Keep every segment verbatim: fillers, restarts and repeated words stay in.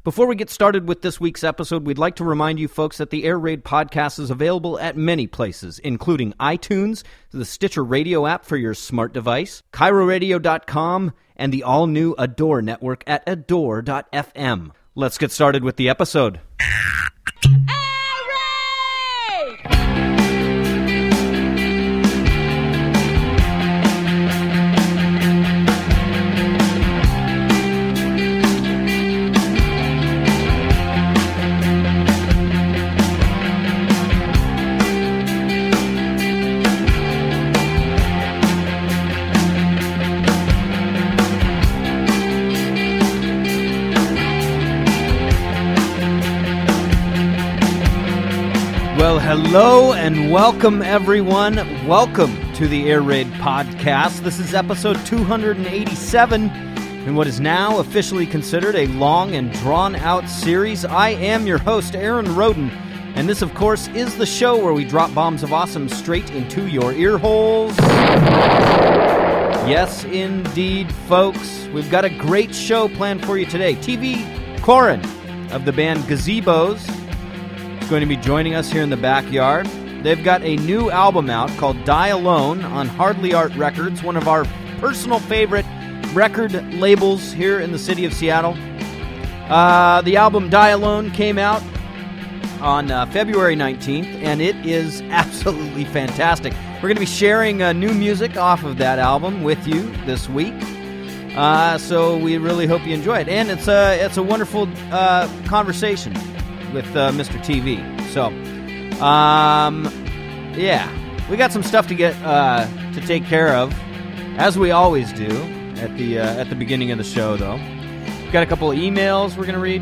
Before we get started with this week's episode, we'd like to remind you folks that the Air Raid podcast is available at many places, including iTunes, the Stitcher Radio app for your smart device, Cairo Radio dot com, and the all-new Adore network at Adore dot f m. Let's get started with the episode. Well, hello and welcome, everyone. Welcome to the Air Raid podcast. This is episode two hundred eighty-seven in what is now officially considered a long and drawn-out series. I am your host, Aaron Roden, and this, of course, is the show where we drop bombs of awesome straight into your ear holes. Yes, indeed, folks. We've got a great show planned for you today. T V Corin of the band Gazebos going to be joining us here in the backyard. They've got a new album out called Die Alone on Hardly Art Records, one of our personal favorite record labels here in the city of Seattle. Uh, the album Die Alone came out on uh, February nineteenth, and it is absolutely fantastic. We're going to be sharing uh, new music off of that album with you this week. Uh, so we really hope you enjoy it. And it's a, it's a wonderful uh, conversation with uh, Mister T V. So, um, yeah, we got some stuff to get uh, to take care of, as we always do at the uh, at the beginning of the show. Though, we've got a couple of emails we're gonna read,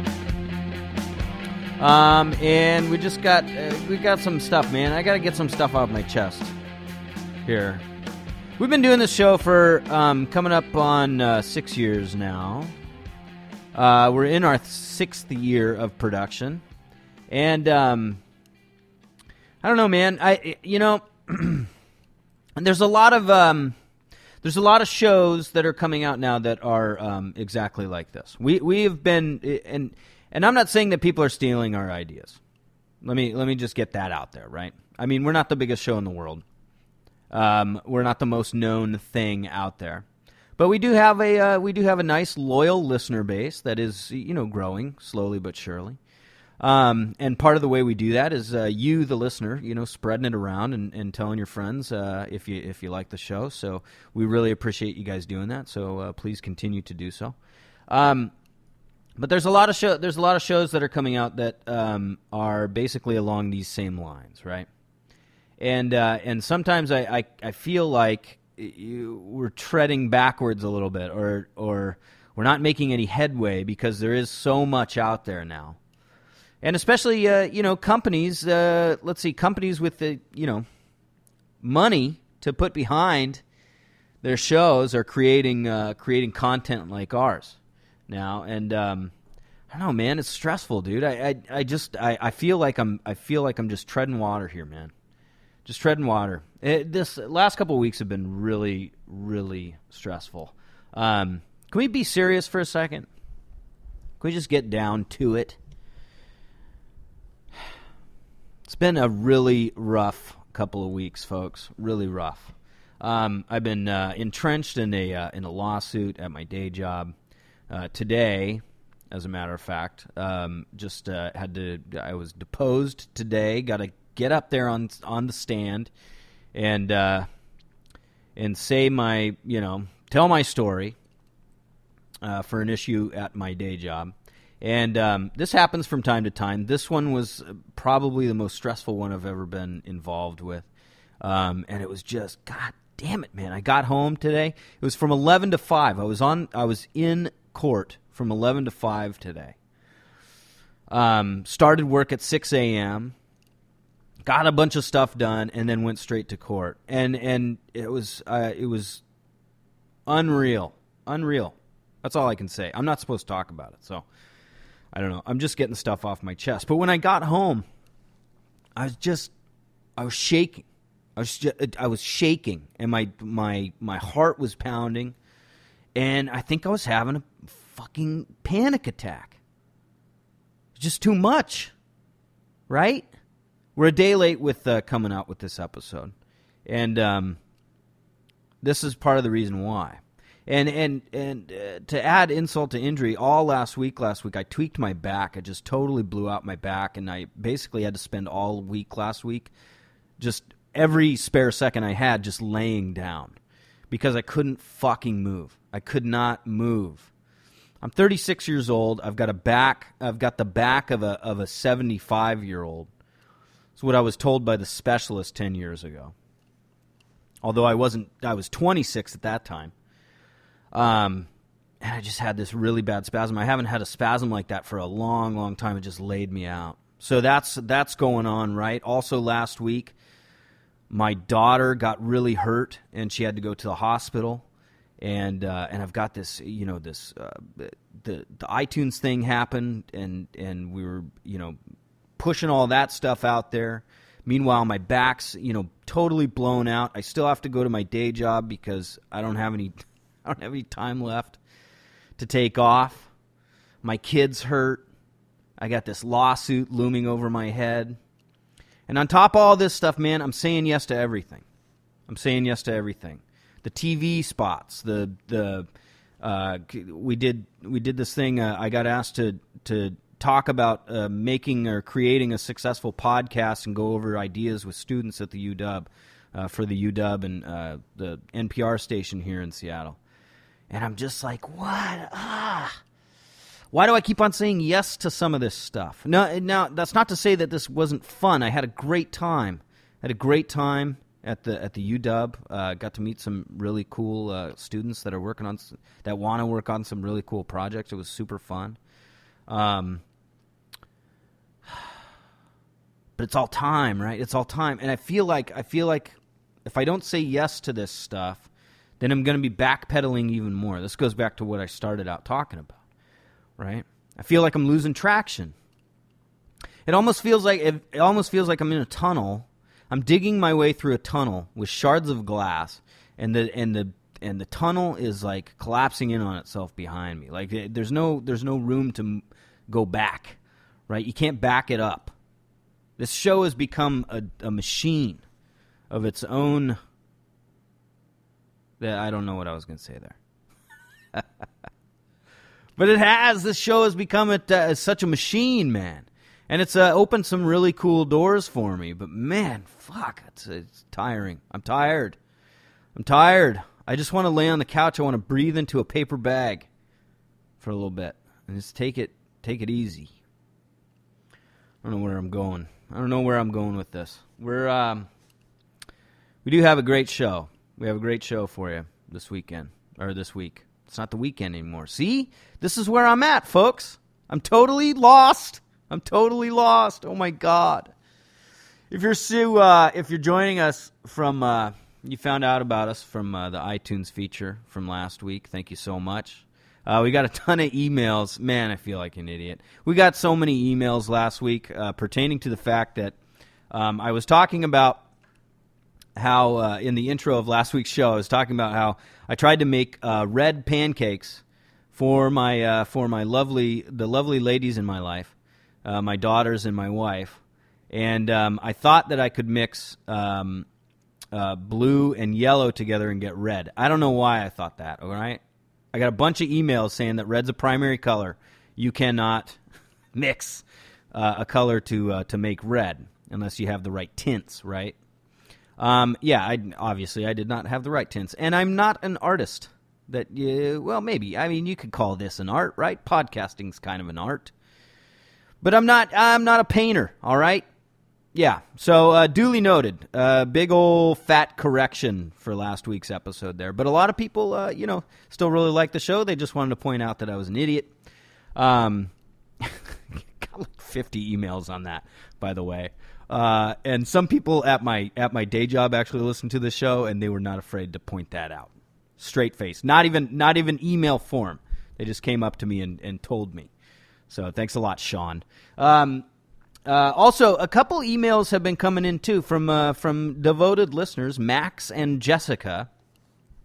um, and we just got uh, we got some stuff, man. I gotta get some stuff out of my chest here. We've been doing this show for um, coming up on uh, six years now. Uh, we're in our sixth year of production. And, um, I don't know, man, I, you know, there's a lot of, um, there's a lot of shows that are coming out now that are, um, exactly like this. We, we have been, and, and I'm not saying that people are stealing our ideas. Let me, let me just get that out there, right? I mean, we're not the biggest show in the world. Um, we're not the most known thing out there. But we do have a, uh, we do have a nice, loyal listener base that is, you know, growing slowly but surely. Um, and part of the way we do that is uh, you, the listener, you know, spreading it around and, and telling your friends uh, if you if you like the show. So we really appreciate you guys doing that. So uh, please continue to do so. Um, but there's a lot of show there's a lot of shows that are coming out that um, are basically along these same lines, right? And uh, and sometimes I, I, I feel like you, we're treading backwards a little bit, or or we're not making any headway because there is so much out there now. And especially, uh, you know, companies, uh, let's see, companies with the, you know, money to put behind their shows are creating uh, creating content like ours now. And um, I don't know, man, it's stressful, dude. I I, I just I, I feel like I'm I feel like I'm just treading water here, man. Just treading water. It, this last couple of weeks have been really, really stressful. Um, can we be serious for a second? Can we just get down to it? It's been a really rough couple of weeks, folks. Really rough. Um, I've been uh, entrenched in a uh, in a lawsuit at my day job uh, today. As a matter of fact, um, just uh, had to. I was deposed today. Got to get up there on on the stand and uh, and say my you know tell my story uh, for an issue at my day job. And um, this happens from time to time. This one was probably the most stressful one I've ever been involved with. Um, and it was just, God damn it, man. I got home today. It was from eleven to five. I was on. I was in court from eleven to five today. Um, started work at six a.m., got a bunch of stuff done, and then went straight to court. And and it was uh, it was unreal. Unreal. That's all I can say. I'm not supposed to talk about it, so I don't know. I'm just getting stuff off my chest. But when I got home, I was just, I was shaking. I was just, I was shaking, and my my my heart was pounding, and I think I was having a fucking panic attack. It's just too much, right? We're a day late with uh, coming out with this episode, and um, this is part of the reason why. And and and uh, to add insult to injury, all last week, last week I tweaked my back. I just totally blew out my back, and I basically had to spend all week last week just every spare second I had just laying down because I couldn't fucking move. I could not move. I'm thirty-six years old. I've got a back. I've got the back of a of a seventy-five year old. It's what I was told by the specialist ten years ago. Although I wasn't, I was twenty-six at that time. Um, and I just had this really bad spasm. I haven't had a spasm like that for a long, long time. It just laid me out. So that's that's going on, right? Also last week, my daughter got really hurt, and she had to go to the hospital. And uh, and I've got this, you know, this uh, the the iTunes thing happened, and and we were, you know, pushing all that stuff out there. Meanwhile, my back's, you know, totally blown out. I still have to go to my day job because I don't have any I don't have any time left to take off. My kid's hurt. I got this lawsuit looming over my head. And on top of all this stuff, man, I'm saying yes to everything. I'm saying yes to everything. The T V spots, the the uh, we did we did this thing. Uh, I got asked to to talk about uh, making or creating a successful podcast and go over ideas with students at the U W uh, for the U W and uh, the N P R station here in Seattle. And I'm just like, what? Ah, why do I keep on saying yes to some of this stuff? No, now that's not to say that this wasn't fun. I had a great time. I had a great time. At the at the U W, uh, got to meet some really cool uh, students that are working on that want to work on some really cool projects. It was super fun, um, but it's all time, right? It's all time, and I feel like I feel like if I don't say yes to this stuff, then I'm going to be backpedaling even more. This goes back to what I started out talking about, right? I feel like I'm losing traction. It almost feels like it, it almost feels like I'm in a tunnel. I'm digging my way through a tunnel with shards of glass, and the and the and the tunnel is like collapsing in on itself behind me. Like there's no there's no room to go back, right? You can't back it up. This show has become a, a machine of its own. I don't know what I was going to say there, but it has. This show has become a, uh, such a machine, man. And it's uh, opened some really cool doors for me. But, man, fuck, it's, it's tiring. I'm tired. I'm tired. I just want to lay on the couch. I want to breathe into a paper bag for a little bit. And just take it take it easy. I don't know where I'm going. I don't know where I'm going with this. We're um, we do have a great show. We have a great show for you this weekend. Or this week. It's not the weekend anymore. See? This is where I'm at, folks. I'm totally lost. I'm totally lost. Oh my God! If you're Sue, uh, if you're joining us from, uh, you found out about us from uh, the iTunes feature from last week. Thank you so much. Uh, we got a ton of emails. Man, I feel like an idiot. We got so many emails last week uh, pertaining to the fact that um, I was talking about how uh, in the intro of last week's show, I was talking about how I tried to make uh, red pancakes for my uh, for my lovely the lovely ladies in my life. Uh, my daughters and my wife, and um, I thought that I could mix um, uh, blue and yellow together and get red. I don't know why I thought that, all right? I got a bunch of emails saying that red's a primary color. You cannot mix uh, a color to uh, to make red unless you have the right tints, right? Um, yeah, I, obviously I did not have the right tints, and I'm not an artist. That you, well, maybe. I mean, you could call this an art, right? Podcasting's kind of an art. But I'm not I'm not a painter, all right? Yeah, so uh, duly noted. Uh, big old fat correction for last week's episode there. But a lot of people, uh, you know, still really like the show. They just wanted to point out that I was an idiot. Um, got like fifty emails on that, by the way. Uh, and some people at my at my day job actually listen to the show, and they were not afraid to point that out. Straight face. Not even not even email form. They just came up to me and, and told me. So thanks a lot, Sean. Um, uh, also, a couple emails have been coming in, too, from uh, from devoted listeners, Max and Jessica,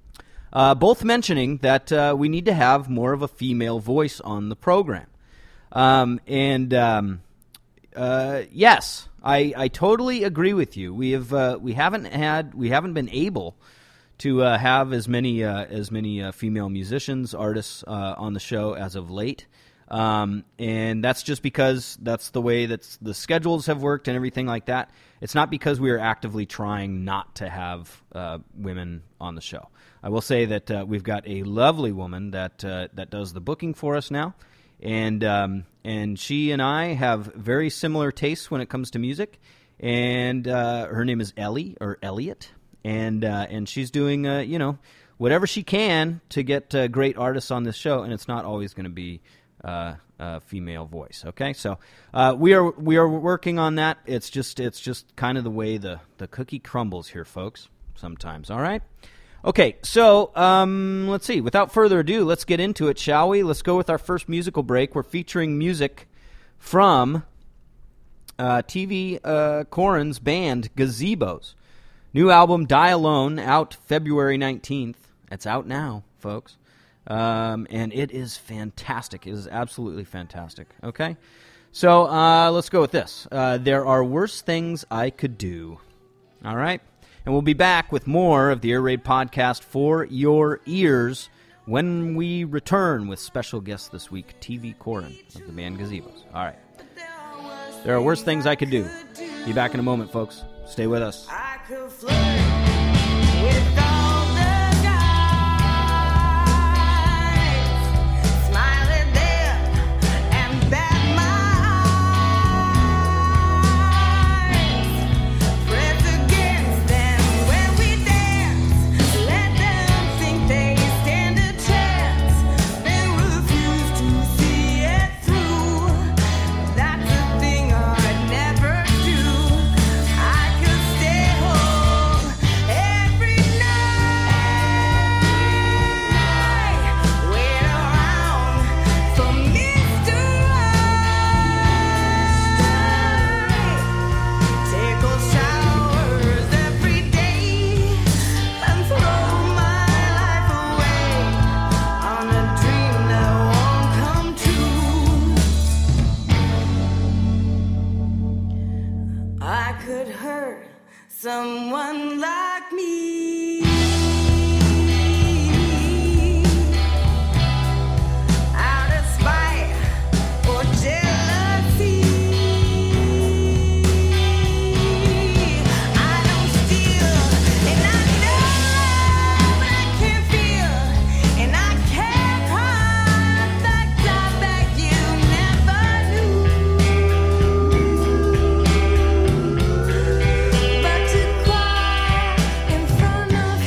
uh, both mentioning that uh, we need to have more of a female voice on the program. Um, and um, uh, yes, I, I totally agree with you. We have uh, we haven't had we haven't been able to uh, have as many uh, as many uh, female musicians, artists uh, on the show as of late. Um, and that's just because that's the way that the schedules have worked and everything like that. It's not because we are actively trying not to have uh, women on the show. I will say that uh, we've got a lovely woman that uh, that does the booking for us now, and um, and she and I have very similar tastes when it comes to music. And uh, her name is Ellie or Elliot, and uh, and she's doing uh, you know whatever she can to get uh, great artists on this show, and it's not always going to be Uh, uh, female voice. Okay, so uh, we are we are working on that. It's just it's just kind of the way the, the cookie crumbles here, folks. Sometimes, all right. Okay, so um, let's see. Without further ado, let's get into it, shall we? Let's go with our first musical break. We're featuring music from uh, T V uh, Corin's band Gazebos. New album Die Alone, out February nineteenth. It's out now, folks. Um, and it is fantastic. It is absolutely fantastic. Okay? So, uh, let's go with this. Uh, there are worse things I could do. All right? And we'll be back with more of the Air Raid podcast for your ears when we return with special guest this week, T V Corin of the band Gazebos. All right. There are worse things I could do. Be back in a moment, folks. Stay with us. I could flirt with all the someone like me. Out of spite or jealousy, I don't steal, and I know, but I can't feel, and I can't cry that time that you never knew. But to cry in front of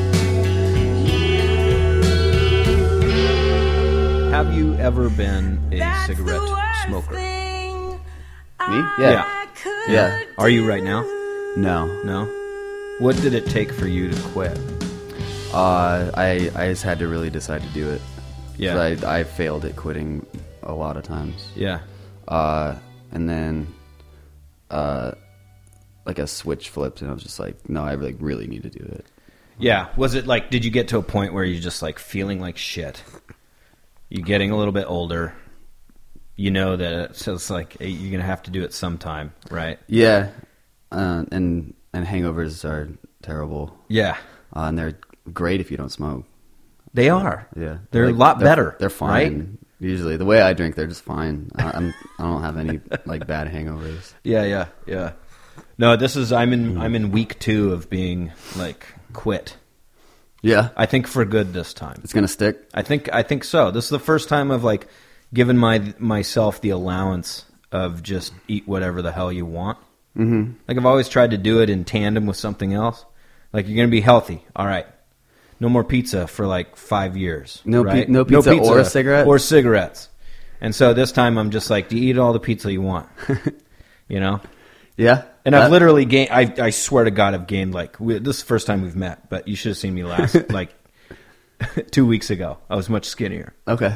you. Have you ever been a That's the cigarette worst smoker? thing Me? I Yeah. could Yeah. Are you right now? No. No? What did it take for you to quit? Uh, I I just had to really decide to do it. 'Cause Yeah. I I failed at quitting a lot of times. Yeah. Uh, and then, uh, like a switch flipped, and I was just like, no, I like really need to do it. Yeah. Was it like, did you get to a point where you're just like feeling like shit? You getting a little bit older. You know that it's just like hey, you're going to have to do it sometime, right? Yeah. Uh, and and hangovers are terrible. Yeah. Uh, and they're great if you don't smoke. They are. Yeah. They're Like, a lot they're- better. They're fine. right? Usually, the way I drink, they're just fine. I, I'm I don't have any like bad hangovers. Yeah, yeah, yeah. No, this is I'm in I'm in week two of being like quit. Yeah. I think for good this time. It's gonna stick. I think I think so. This is the first time I've like given my myself the allowance of just eat whatever the hell you want. Mm-hmm. Like I've always tried to do it in tandem with something else. Like you're gonna be healthy, all right. No more pizza for like five years. No pi- right? no pizza or a cigarette? or cigarettes. And so this time I'm just like, do you eat all the pizza you want? You know. Yeah. And I've That- literally gained. I I swear to God, I've gained like we, this is the first time we've met. But you should have seen me last like two weeks ago. I was much skinnier. Okay.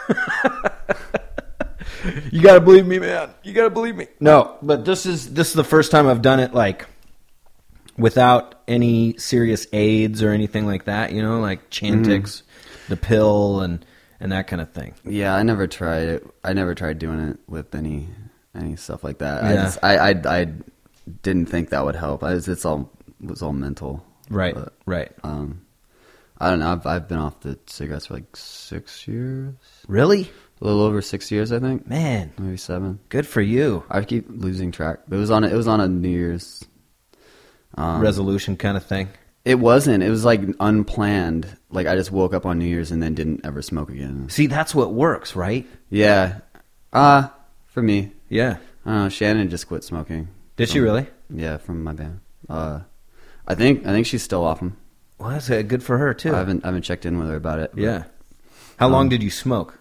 You gotta believe me, man. You gotta believe me. No, but this is this is the first time I've done it like without any serious aids or anything like that. You know, like Chantix, the pill, and and that kind of thing. Yeah, I never tried it. I never tried doing it with any any stuff like that. I Yeah. just, I, I I didn't think that would help. I was, it's all it was all mental. Right, But, right. um, I don't know. I've I've been off the cigarettes for like six years, Really? a little over six years, I think, Man, maybe seven. good for you. I keep losing track. It was on a, it was on a New Year's. Um, Resolution kind of thing. It wasn't. It was like unplanned. Like I just woke up on New Year's and then didn't ever smoke again. See, that's what works, right? Yeah. Uh, for me. Yeah. I don't know. Shannon just quit smoking. Did she From- really? Yeah, from my band. Uh, I think I think she's still off them. Well, that's uh, good for her too. I haven't I haven't checked in with her about it. but, Yeah. How long Um, did you smoke?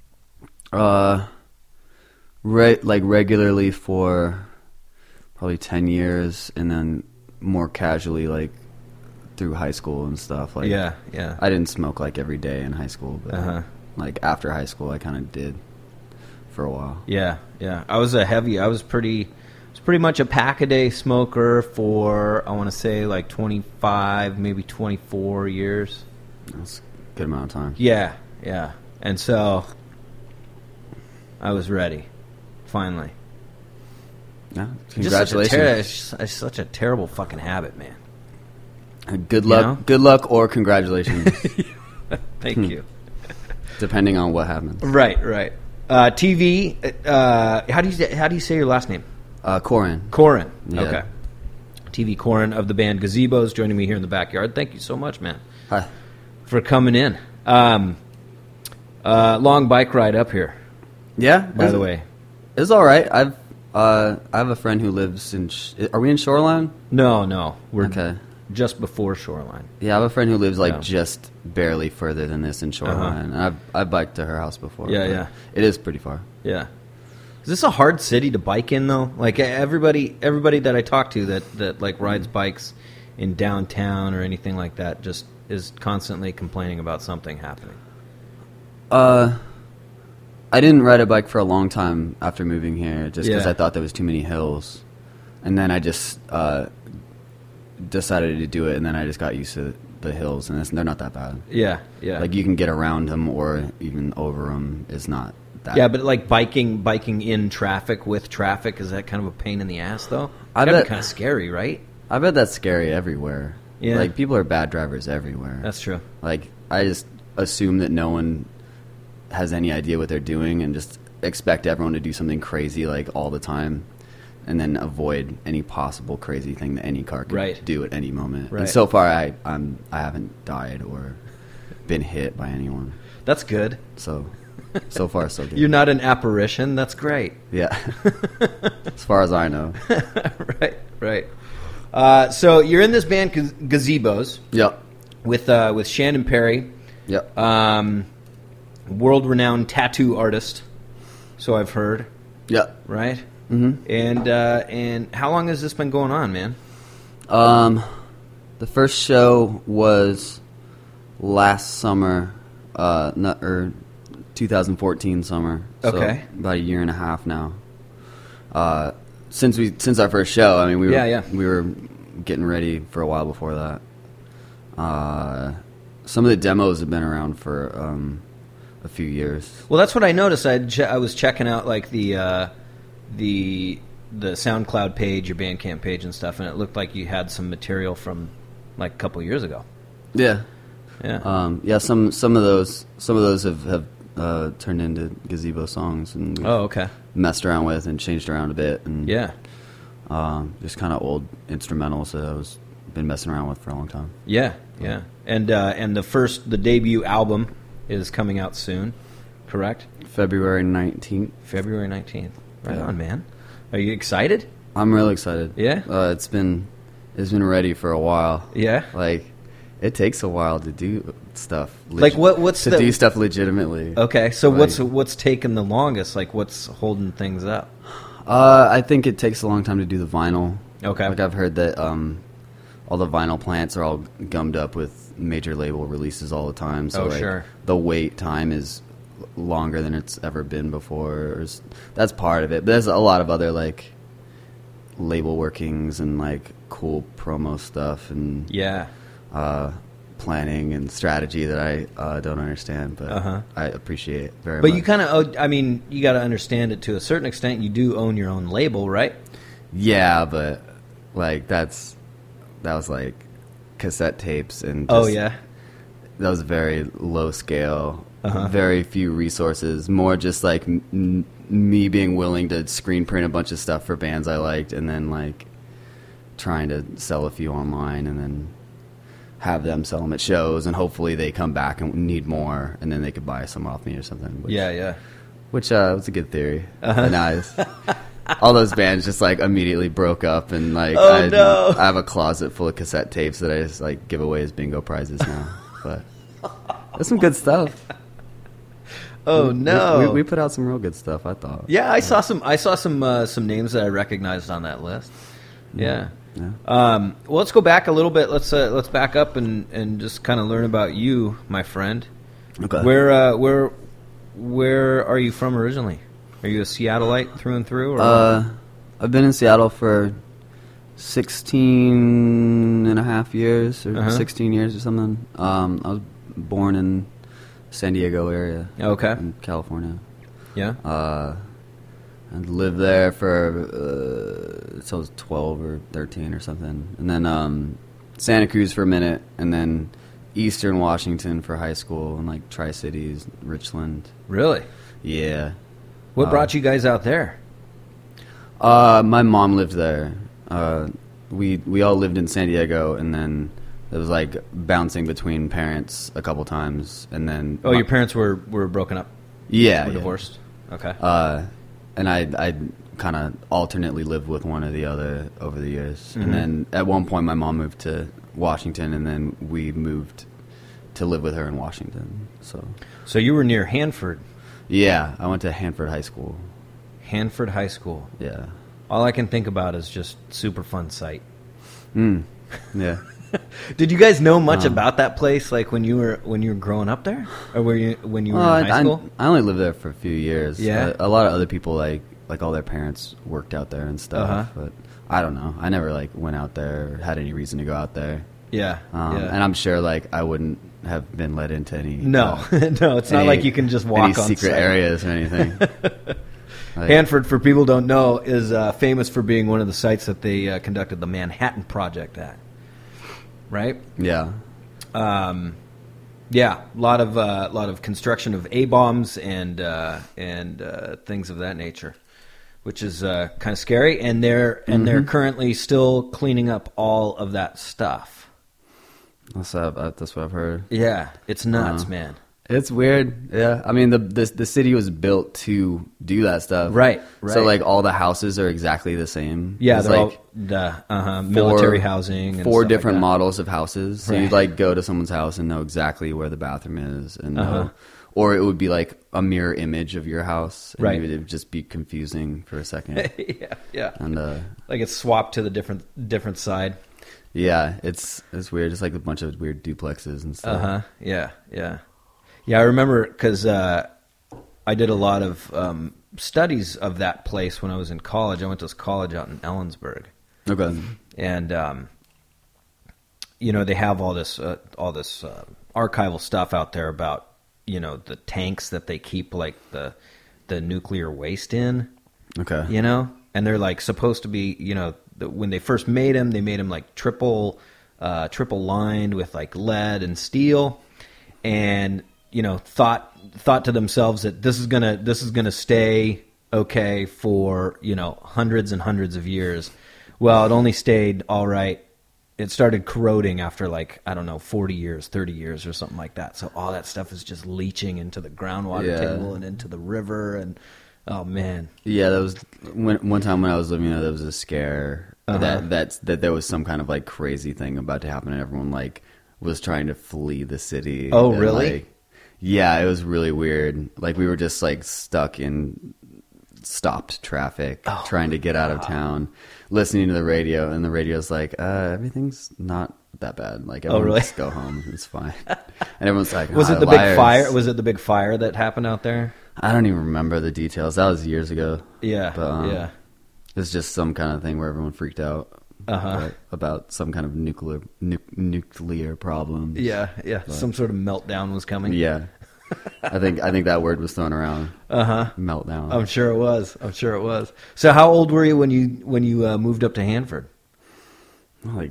Uh, re- like regularly for probably ten years, and then more casually like through high school and stuff. Like Yeah, yeah. I didn't smoke like every day in high school, but Uh-huh. like after high school, I kind of did for a while. Yeah, yeah. I was a heavy. I was pretty. I was pretty much a pack a day smoker for I want to say like twenty-five, maybe twenty-four years. That's a good amount of time. Yeah, yeah. And so I was ready, finally. Yeah, Just such a congratulations. ter- it's, just- it's such a terrible fucking habit, man. Good You luck. know? Good luck or congratulations, Thank Hmm. you. depending on what happens. Right, right. Uh, T V. Uh, how do you say- how do you say your last name? Uh, Corin. Corin. Yeah. Okay. T V Corin of the band Gazebos joining me here in the backyard. Thank you so much, man, Hi. for coming in. Um, uh, long bike ride up here, Yeah. by the way. it's all right. I've uh, I have a friend who lives in. Sh- Are we in Shoreline? No, no, we're Okay. just before Shoreline. Yeah, I have a friend who lives like Yeah. just barely further than this in Shoreline. And I've I've biked to her house before. Uh-huh. Yeah, but yeah. It is pretty far. Yeah. Is this a hard city to bike in though? Like everybody, everybody that I talk to that, that like rides bikes in downtown or anything like that just is constantly complaining about something happening. Uh, I didn't ride a bike for a long time after moving here, just because Yeah. I thought there was too many hills, and then I just uh, decided to do it, and then I just got used to the hills, and it's, they're not that bad. Yeah, yeah. Like you can get around them or even over them. It's not that. Yeah, but like biking, biking in traffic with traffic, is that kind of a pain in the ass, though? I That'd be bet- kind of scary, right? I bet that's scary everywhere. Yeah. Like people are bad drivers everywhere. That's true. Like I just assume that no one has any idea what they're doing and just expect everyone to do something crazy like all the time, and then avoid any possible crazy thing that any car could Right. do at any moment. Right. And so far, I I'm I haven't died or been hit by anyone. That's good. So so far so good. You're not an apparition. That's great. Yeah. As far as I know. Right, right. Uh, so you're in this band Gaz- Gazebos Yep. with uh, with Shannon Perry, Yep. um, world-renowned tattoo artist. So I've heard, Yep. right? Mhm. And uh, and how long has this been going on, man? Um, the first show was last summer, uh, not, or twenty fourteen summer. So Okay. about a year and a half now. Uh, since we since our first show, I mean, we were Yeah, yeah. we were getting ready for a while before that. Uh, some of the demos have been around for um, a few years. Well, that's what I noticed. I che- I was checking out like the uh, the the SoundCloud page, your Bandcamp page, and stuff, and it looked like you had some material from like a couple years ago. Yeah. Yeah. Um, yeah, some some of those some of those have, have uh, turned into gazebo songs, and we've oh, okay. messed around with and changed around a bit, and Yeah. um, just kind of old instrumentals that I was been messing around with for a long time. Yeah, yeah, and uh, and the first, the debut album is coming out soon, correct? February nineteenth. February nineteenth. Right Yeah. on, man. Are you excited? I'm really excited. Yeah? uh, it's been it's been ready for a while. Yeah. Like it takes a while to do stuff. Like, what- what's to the- do stuff legitimately? Okay, so Like- what's what's taken the longest? Like, what's holding things up? Uh, I think it takes a long time to do the vinyl. Okay. Like I've heard that um, all the vinyl plants are all gummed up with major label releases all the time. So Oh, like, sure. the wait time is longer than it's ever been before. It's- That's part of it. But there's a lot of other like label workings and like cool promo stuff and Yeah. uh, planning and strategy that I uh, don't understand, but Uh-huh. I appreciate it very But much. you kind of, I mean, you got to understand it to a certain extent. You do own your own label, right? Yeah, but like that's that was like cassette tapes and Oh, just- yeah. that was very low scale, Uh-huh. very few resources, more just like m- m- me being willing to screen print a bunch of stuff for bands I liked, and then like trying to sell a few online, and then have them sell them at shows, and hopefully they come back and need more, and then they could buy some off me or something. Which, Yeah, yeah. which uh, was a good theory. Uh-huh. Nice. All those bands just like immediately broke up, and like Oh, I, no. I have a closet full of cassette tapes that I just like give away as bingo prizes now. But that's some good stuff. Oh, We- no. we, we put out some real good stuff, I thought. Yeah, I saw some. I saw some uh, some names that I recognized on that list. Yeah. Yeah. Um, well, let's go back a little bit. Let's uh, let's back up and, and just kind of learn about you, my friend. Okay. Where uh, where where are you from originally? Are you a Seattleite through and through? Or Uh, I've been in Seattle for sixteen and a half years, or Uh-huh. sixteen years or something. Um, I was born in San Diego area, Okay. in California. Yeah. Uh, and lived there for uh, until I was twelve or thirteen or something, and then um, Santa Cruz for a minute, and then Eastern Washington for high school, and like Tri Cities, Richland. Really? Yeah. What Uh, brought you guys out there? Uh, my mom lived there. Uh, we we all lived in San Diego, and then it was like bouncing between parents a couple times, and then Oh, your parents were, were broken up. yeah, Were yeah. divorced. Okay. Uh, and I I kind of alternately lived with one or the other over the years, Mhm. and then at one point my mom moved to Washington, and then we moved to live with her in Washington. So So you were near Hanford, yeah, I went to Hanford High School. Hanford High School. Yeah. All I can think about is just super fun site. Mm. Yeah. Did you guys know much Um, about that place, like when you were when you were growing up there, or were you when you were Well, in high I, school? I, I only lived there for a few years. Yeah? a, a lot of other people like like all their parents worked out there and stuff. Uh-huh. But I don't know. I never like went out there or had any reason to go out there. Yeah, Um, yeah. And I'm sure like I wouldn't have been led into any. no, uh, no, it's not any- like you can just walk any on secret site. areas or anything. Like, Hanford, for people who don't know, is uh, famous for being one of the sites that they uh, conducted the Manhattan Project at. Right? yeah. Um, yeah, a lot of uh, lot of construction of A bombs and uh, and uh, things of that nature, which is uh, kind of scary. And they're and they're Mhm. currently still cleaning up all of that stuff. That's uh, that's what I've heard. Yeah, it's nuts, Uh, man. It's weird. Yeah. I mean the, the the city was built to do that stuff. Right, right. So like all the houses are exactly the same. Yeah, It's they're like all the uh-huh, four- military housing. And four stuff different like that. models of houses. So Right. you'd like go to someone's house and know exactly where the bathroom is, and know, Uh-huh. or it would be like a mirror image of your house, and Right. it would just be confusing for a second. yeah, yeah. And uh, Like it's swapped to the different different side. yeah, it's it's weird. Just like a bunch of weird duplexes and Uh stuff. huh. Yeah, yeah, yeah. I remember because uh, I did a lot of um, studies of that place when I was in college. I went to this college out in Ellensburg, Okay. and um, you know they have all this uh, all this uh, archival stuff out there about you know the tanks that they keep like the the nuclear waste in. Okay. You know, and they're like supposed to be, you know, the, when they first made them, they made them like triple, uh, triple lined with like lead and steel, and you know, thought thought to themselves that this is gonna this is gonna stay okay for you know hundreds and hundreds of years. Well, it only stayed all right. It started corroding after like I don't know forty years, thirty years, or something like that. So all that stuff is just leaching into the groundwater Yeah. table and into the river and. Oh man! Yeah, that was when, one time when I was living there. There was a scare Uh-huh. that that's that there was some kind of like crazy thing about to happen, and everyone like was trying to flee the city. Oh, and, really? like, yeah, it was really weird. Like we were just like stuck in stopped traffic, Oh, trying to get out of town, listening to the radio, and the radio's like, uh, everything's not that bad. Like, everyone Oh, really? just go home. It's fine. And everyone's like, Was "Ah, it the big liars." fire? Was it the big fire that happened out there? I don't even remember the details. That was years ago. Yeah, But, um, yeah. It's just some kind of thing where everyone freaked out. Uh-huh. but about some kind of nuclear nu- nuclear problem. Yeah, yeah. But- Some sort of meltdown was coming. Yeah. I think I think that word was thrown around. Uh huh. Meltdown. I'm sure it was. I'm sure it was. So, how old were you when you when you uh, moved up to Hanford? like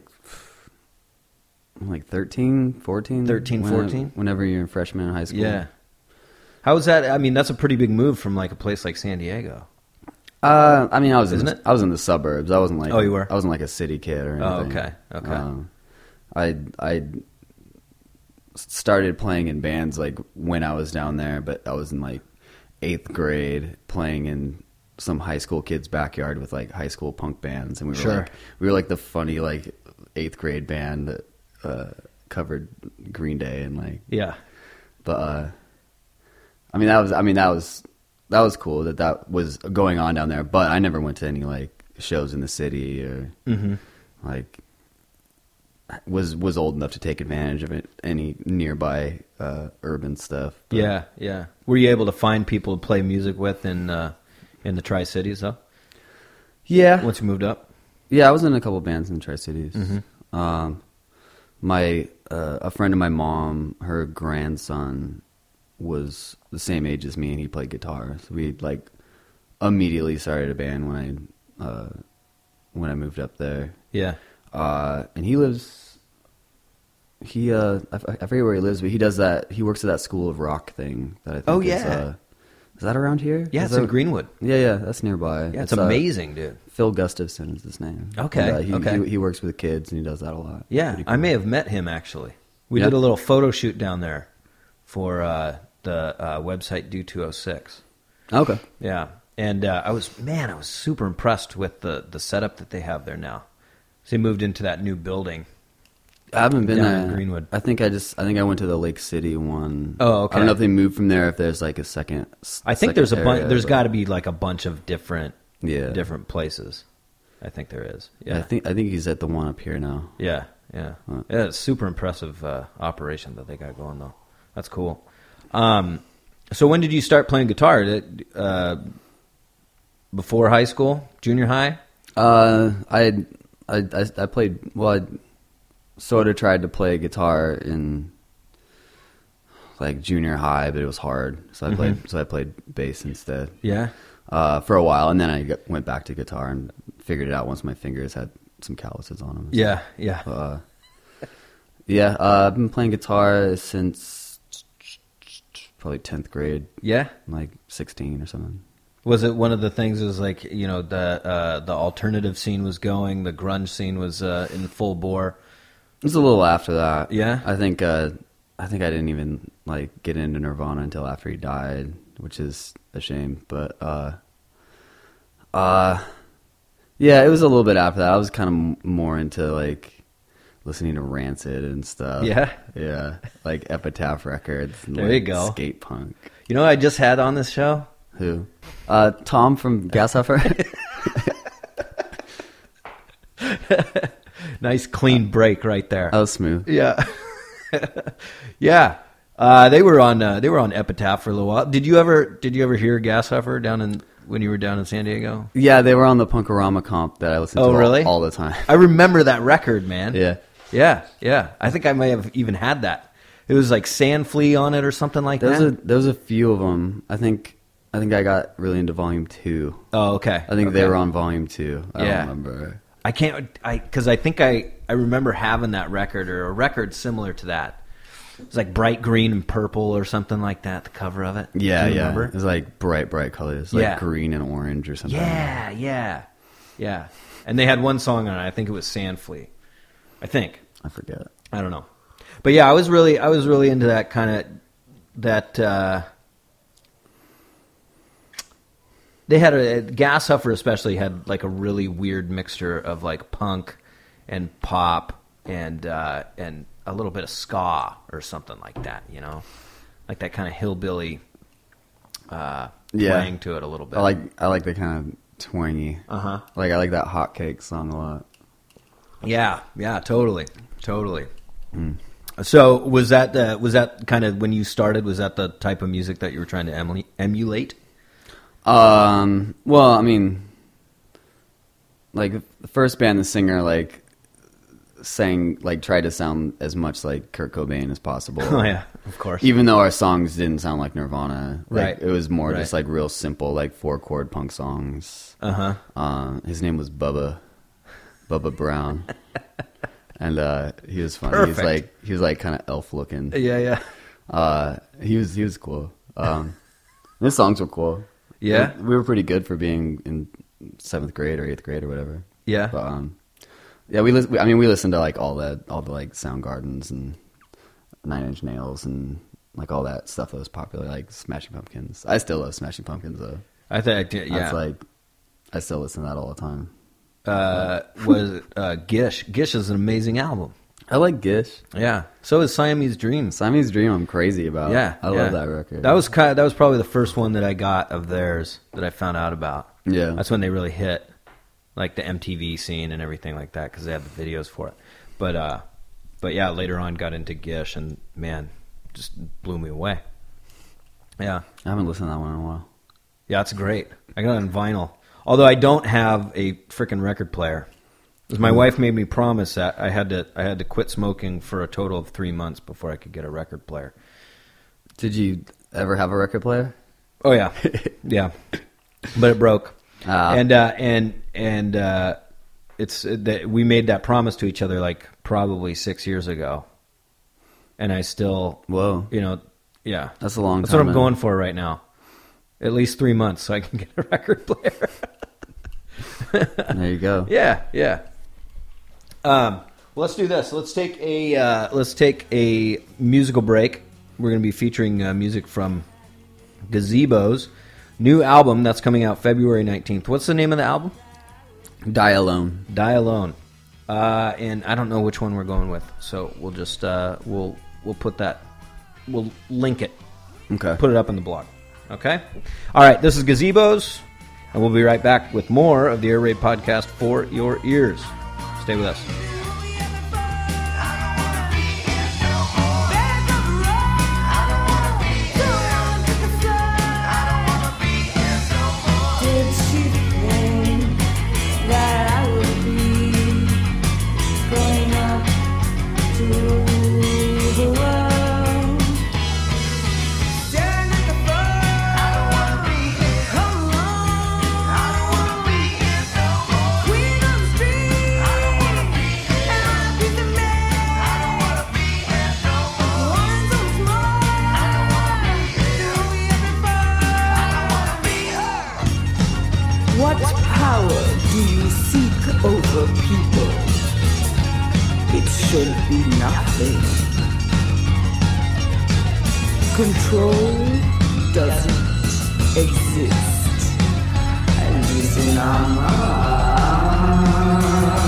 like thirteen, fourteen thirteen, when- fourteen? Whenever you're a freshman in high school. Yeah. How was that? I mean, that's a pretty big move from like a place like San Diego. Uh, I mean, I was in Isn't the, it? I was in the suburbs. I wasn't like Oh, you were? I wasn't like a city kid or Oh, anything. okay, okay. Um, I I started playing in bands like when I was down there, but I was in like eighth grade playing in some high school kid's backyard with like high school punk bands, and we were Sure. like we were like the funny like eighth grade band that uh, covered Green Day and like Yeah. but uh, I mean that was I mean that was that was cool that that was going on down there. But I never went to any like shows in the city or Mm-hmm. like was was old enough to take advantage of it any nearby uh, urban stuff. But Yeah, yeah. Were you able to find people to play music with in uh, in the Tri Cities though? yeah, Once you moved up. yeah. I was in a couple bands in Tri Cities. Mhm. Um, my uh, a friend of my mom, her grandson was the same age as me, and he played guitar. So we like immediately started a band when I uh, when I moved up there. Yeah. Uh, and he lives. He uh, I, I forget where he lives, but he does that. He works at that School of Rock thing. That I think Oh, is, yeah. uh, is that around here? Yeah, Is it's that- in Greenwood. Yeah, yeah, that's nearby. Yeah, it's, uh, amazing, dude. Phil Gustafson is his name. Okay, And, uh, he, okay. He, he works with kids and he does that a lot. Yeah, Pretty I cool. may have met him actually. We Yeah? did a little photo shoot down there for uh, the uh, website Do two oh six. Okay. Yeah, and uh, I was man, I was super impressed with the the setup that they have there now. So they moved into that new building. I haven't been Down there. in Greenwood. I think I just. I think I went to the Lake City one. Oh, okay. I don't know if they moved from there. If there's like a second. I think second there's a bunch. area, There's but- got to be like a bunch of different Yeah. different places. I think there is. Yeah. Yeah, I think. I think he's at the one up here now. yeah, yeah. Huh. Yeah, it's super impressive uh, operation that they got going though. That's cool. Um, so when did you start playing guitar? Did, uh, before high school, junior high? Uh, I, I, I, I played. Well, I sort of tried to play guitar in like junior high, but it was hard. So I played. So I played bass instead. Yeah. Uh, for a while, and then I got, went back to guitar and figured it out once my fingers had some calluses on them. Yeah, yeah. Uh, yeah, uh, I've been playing guitar since probably tenth grade, Yeah. like sixteen or something. Was it one of the things? Is like you know the uh, the alternative scene was going, the grunge scene was uh, in full bore. It was a little after that. Yeah? I think uh, I think I didn't even like get into Nirvana until after he died, which is a shame. But uh, uh, yeah, it was a little bit after that. I was kind of m- more into like listening to Rancid and stuff. Yeah? yeah, like Epitaph Records. And, There like, you go. Skate punk. You know, what I just had on this show. Who? Uh, Tom from Gas Huffer. Nice clean break right there. That was smooth. Yeah, yeah. Uh, they were on uh, they were on Epitaph for a little while. Did you ever did you ever hear Gas Huffer down in when you were down in San Diego? Yeah, they were on the Punkorama comp that I listened Oh, to all- really? all, the time. I remember that record, man. Yeah. yeah, yeah. I think I may have even had that. It was like Sand Flea on it or something like There was that. a there was a few of them. I think I think I got really into Volume Two. oh, okay. I think they Okay. were on Volume Two. I Yeah. don't remember. I can't, I because I think I, I remember having that record or a record similar to that. It was like bright green and purple or something like that. The cover of it. Yeah, Do you yeah. remember? It was like bright, bright colors, like Yeah. green and orange or something. Yeah, yeah, yeah. And they had one song on it. I think it was Sand Flea. I think. I forget. I don't know. But yeah, I was really, I was really into that kind of that. Uh, they had a Gas Huffer, especially had like a really weird mixture of like punk and pop and uh, and a little bit of ska or something like that. You know, like that kind of hillbilly uh, Yeah. twang to it a little bit. I like I like the kind of twangy. Uh huh. Like I like that Hotcake song a lot. Yeah, yeah, totally, totally. So was that uh, was that kind of when you started? Was that the type of music that you were trying to emula- emulate? Um. Well, I mean, like the first band, the singer like sang like tried to sound as much like Kurt Cobain as possible. Oh yeah, of course. Even though our songs didn't sound like Nirvana, like, Right. It was more Right. just like real simple, like four chord punk songs. Uh-huh. Uh, his name was Bubba, Bubba Brown, and uh, he was funny. He's Perfect. like he was like kind of elf looking. Yeah, yeah. Uh, he was he was cool. Um, his songs were cool. Yeah? we, we were pretty good for being in seventh grade or eighth grade or whatever. Yeah. But, um, yeah, we, lis- we I mean we listened to like all that, all the like Soundgardens and Nine Inch Nails and like all that stuff that was popular, like Smashing Pumpkins. I still love Smashing Pumpkins though. I think yeah. That's like I still listen to that all the time. uh, was uh, Gish. Gish is an amazing album. I like Gish. Yeah. So is Siamese Dream. Siamese Dream I'm crazy about. Yeah, I yeah. love that record. That was kind of, that was probably the first one that I got of theirs that I found out about. Yeah. That's when they really hit, like the M T V scene and everything like that, because they had the videos for it. But uh, but yeah, later on got into Gish and man, just blew me away. Yeah, I haven't listened to that one in a while. yeah, it's great. I got it on vinyl, although I don't have a freaking record player. 'Cause my wife made me promise that I had to I had to quit smoking for a total of three months before I could get a record player. Did you ever have a record player? Oh yeah, yeah, but it broke, Ah. and uh, and and uh, it's that we made that promise to each other like probably six years ago, and I still, Whoa. you know, yeah, That's a long that's time. what I'm man. going for right now, at least three months so I can get a record player. There you go. yeah, yeah. Um, well, let's do this. Let's take a uh, let's take a musical break. We're going to be featuring uh, music from Gazebo's new album that's coming out February nineteenth. What's the name of the album? Die Alone. Die Alone. Uh, and I don't know which one we're going with, so we'll just uh, we'll we'll put that we'll link it, Okay. put it up in the blog. Okay. All right. This is Gazebo's, and we'll be right back with more of the Air Raid podcast for your ears. Stay with us. Did she think that I would be going up to the world? Staring at the phone. I don't wanna be here alone. I don't wanna be here no more. Queen of the street. I don't wanna be here. And I'll be the man. I don't wanna be here no more. One so small. I don't wanna be here. Do we ever fall? I don't wanna be her. What power do you seek over people? It should be nothing. Control doesn't exist. And it's in our mind.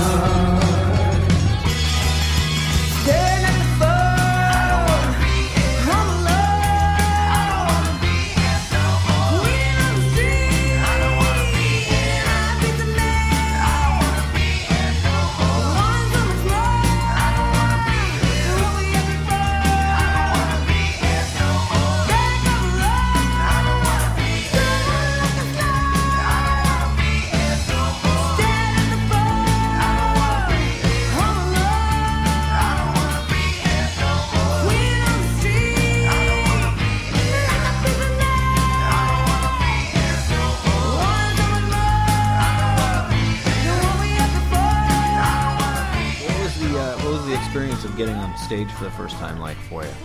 Staring at the phone. I'm alone. Queen of the street. I don't wanna be here. I'll be the man. I don't wanna be here no more. One so much more. I don't wanna be here. Do we ever fall? I don't wanna be here no more. Back up alone. I don't wanna be here. Like a fly. I don't wanna be here no more. Staring at the phone. I don't wanna be here. I'm alone. I don't wanna be here no more. Queen of the street. I don't wanna be here. I'll be the man. I don't wanna be here no more. One so much more. I don't wanna be here. Do we ever fall? I don't wanna be here. What was the uh, what was the experience of getting on stage for the first time like for you?